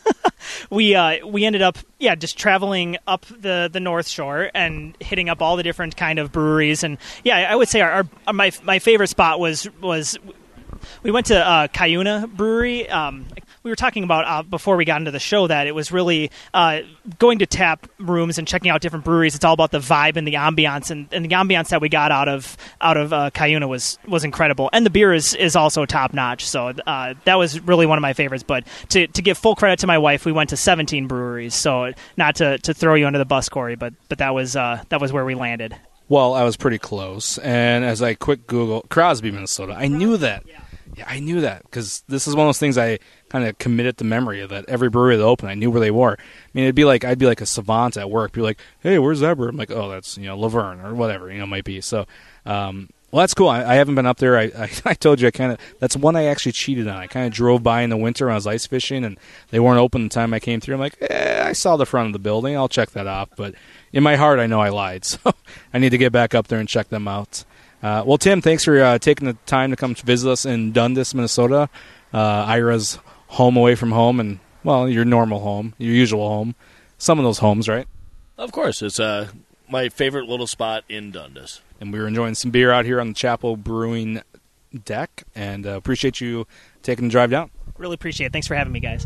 we uh, we ended up yeah just traveling up the, the North Shore and hitting up all the different kind of breweries. And yeah, I would say our, our my my favorite spot was was we went to uh, Cuyuna Brewery. Um, we were talking about uh, before we got into the show that it was really uh, going to tap rooms and checking out different breweries. It's all about the vibe and the ambiance, and, and the ambiance that we got out of out of uh, Cuyuna was was incredible. And the beer is, is also top notch. So uh, that was really one of my favorites. But to to give full credit to my wife, we went to seventeen breweries. So not to, to throw you under the bus, Corey, but but that was uh, that was where we landed. Well, I was pretty close, and as I quick Google Crosby, Minnesota, I knew that. Yeah. Yeah, I knew that because this is one of those things I kind of committed to memory of that every brewery that opened, I knew where they were. I mean, it'd be like I'd be like a savant at work, be like, "Hey, where's that brewery?" I'm like, "Oh, that's you know Laverne or whatever you know might be." So, um, well, that's cool. I, I haven't been up there. I, I, I told you I kind of that's one I actually cheated on. I kind of drove by in the winter when I was ice fishing, and they weren't open the time I came through. I'm like, eh, I saw the front of the building. I'll check that off. But in my heart, I know I lied, so I need to get back up there and check them out. Uh, well, Tim, thanks for uh, taking the time to come visit us in Dundas, Minnesota. Uh, Ira's home away from home and, well, your normal home, your usual home. Some of those homes, right? Of course. It's uh, my favorite little spot in Dundas. And we were enjoying some beer out here on the Chapel Brewing deck, and uh, appreciate you taking the drive down. Really appreciate it. Thanks for having me, guys.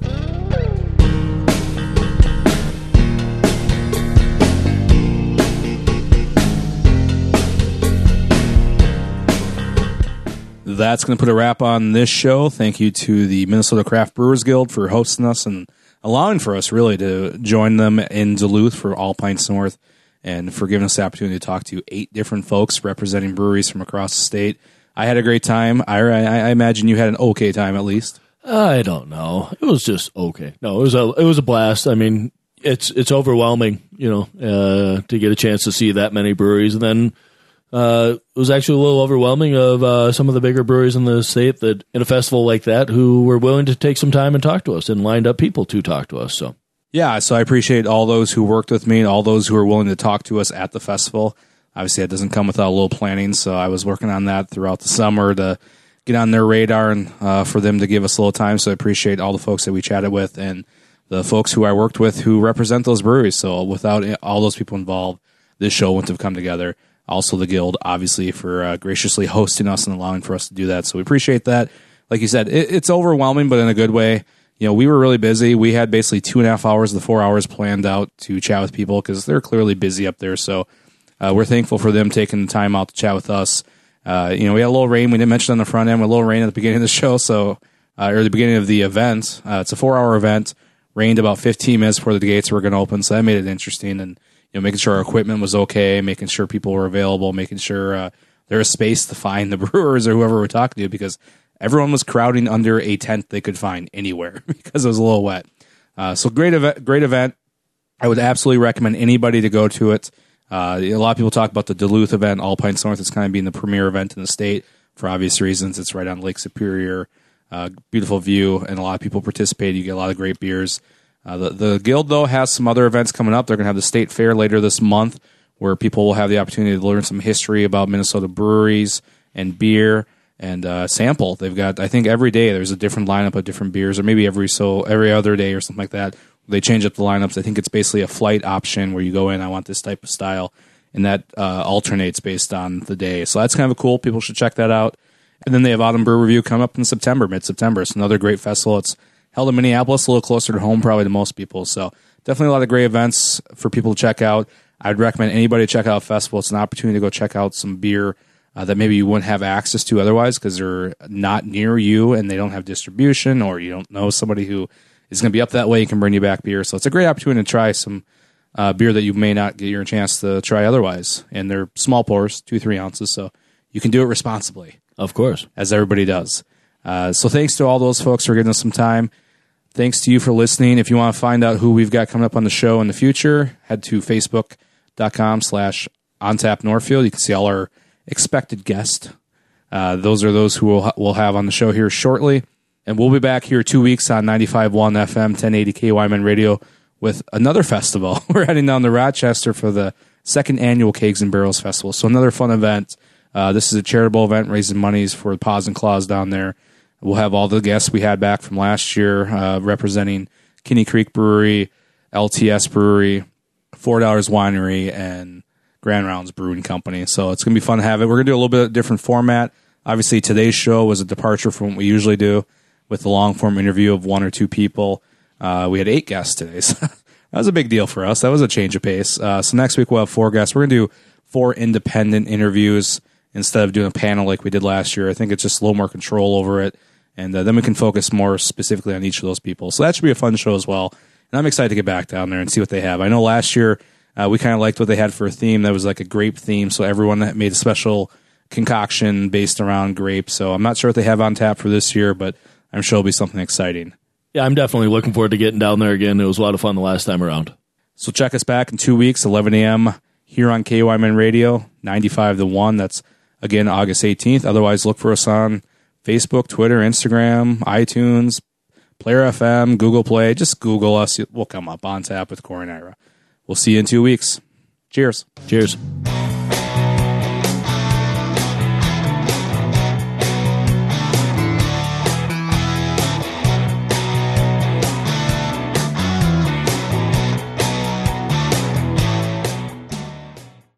That's going to put a wrap on this show. Thank you to the Minnesota Craft Brewers Guild for hosting us and allowing for us really to join them in Duluth for All Pints North, and for giving us the opportunity to talk to eight different folks representing breweries from across the state. I had a great time. Ira, I, I imagine you had an okay time at least. I don't know. It was just okay. No, it was a it was a blast. I mean, it's it's overwhelming, you know, uh, to get a chance to see that many breweries, and then. Uh, it was actually a little overwhelming of uh, some of the bigger breweries in the state that in a festival like that who were willing to take some time and talk to us and lined up people to talk to us. So yeah, so I appreciate all those who worked with me and all those who were willing to talk to us at the festival. Obviously, that doesn't come without a little planning, so I was working on that throughout the summer to get on their radar and uh, for them to give us a little time. So I appreciate all the folks that we chatted with and the folks who I worked with who represent those breweries. So without all those people involved, this show wouldn't have come together. Also, the Guild, obviously, for uh, graciously hosting us and allowing for us to do that. So we appreciate that. Like you said, it, it's overwhelming, but in a good way. You know, we were really busy. We had basically two and a half hours of the four hours planned out to chat with people because they're clearly busy up there. So uh, we're thankful for them taking the time out to chat with us. Uh, you know, we had a little rain. We didn't mention on the front end. We had a little rain at the beginning of the show, so uh, or the beginning of the event. Uh, it's a four-hour event. Rained about fifteen minutes before the gates were going to open, so that made it interesting. And you know, making sure our equipment was okay, making sure people were available, making sure uh, there was space to find the brewers or whoever we're talking to, because everyone was crowding under a tent they could find anywhere because it was a little wet. Uh, so great event, great event. I would absolutely recommend anybody to go to it. Uh, a lot of people talk about the Duluth event. All Pints North is kind of being the premier event in the state for obvious reasons. It's right on Lake Superior, uh, beautiful view, and a lot of people participate. You get a lot of great beers. Uh, the, the Guild, though, has some other events coming up. They're going to have the state fair later this month where people will have the opportunity to learn some history about Minnesota breweries and beer. And uh, sample. They've got, I think, every day there's a different lineup of different beers, or maybe every so every other day or something like that. They change up the lineups. I think it's basically a flight option where you go in, I want this type of style, and that uh, alternates based on the day. So that's kind of cool. People should check that out. And then they have Autumn Brew Review coming up in September, mid-September. It's another great festival. It's held in Minneapolis, a little closer to home probably to most people. So definitely a lot of great events for people to check out. I'd recommend anybody check out a festival. It's an opportunity to go check out some beer Uh, that maybe you wouldn't have access to otherwise because they're not near you and they don't have distribution, or you don't know somebody who is going to be up that way and can bring you back beer. So it's a great opportunity to try some uh, beer that you may not get your chance to try otherwise. And they're small pours, two, three ounces, so you can do it responsibly. Of course. As everybody does. Uh, so thanks to all those folks for giving us some time. Thanks to you for listening. If you want to find out who we've got coming up on the show in the future, head to facebook.com slash OnTap Northfield. You can see all our expected guest. Uh, those are those who we'll, we'll have on the show here shortly. And we'll be back here two weeks on ninety-five point one F M, ten eighty K Y M N Radio with another festival. We're heading down to Rochester for the second annual Kegs and Barrels Festival. So another fun event. Uh, this is a charitable event raising monies for Paws and Claws down there. We'll have all the guests we had back from last year uh, representing Kinney Creek Brewery, L T S Brewery, Four Dollars Winery, and Grand Rounds Brewing Company. So it's going to be fun to have it. We're going to do a little bit different format. Obviously, today's show was a departure from what we usually do with the long-form interview of one or two people. Uh, we had eight guests today, so that was a big deal for us. That was a change of pace. Uh, so next week we'll have four guests. We're going to do four independent interviews instead of doing a panel like we did last year. I think it's just a little more control over it, and uh, then we can focus more specifically on each of those people. So that should be a fun show as well. And I'm excited to get back down there and see what they have. I know last year Uh, we kind of liked what they had for a theme. That was like a grape theme, so everyone made a special concoction based around grape. So I'm not sure what they have on tap for this year, but I'm sure it'll be something exciting. Yeah, I'm definitely looking forward to getting down there again. It was a lot of fun the last time around. So check us back in two weeks, eleven a.m. here on K Y M N Radio, ninety-five to one. That's, again, August eighteenth. Otherwise, look for us on Facebook, Twitter, Instagram, iTunes, Player F M, Google Play. Just Google us. We'll come up on tap with Corey and Ira. We'll see you in two weeks. Cheers. Cheers.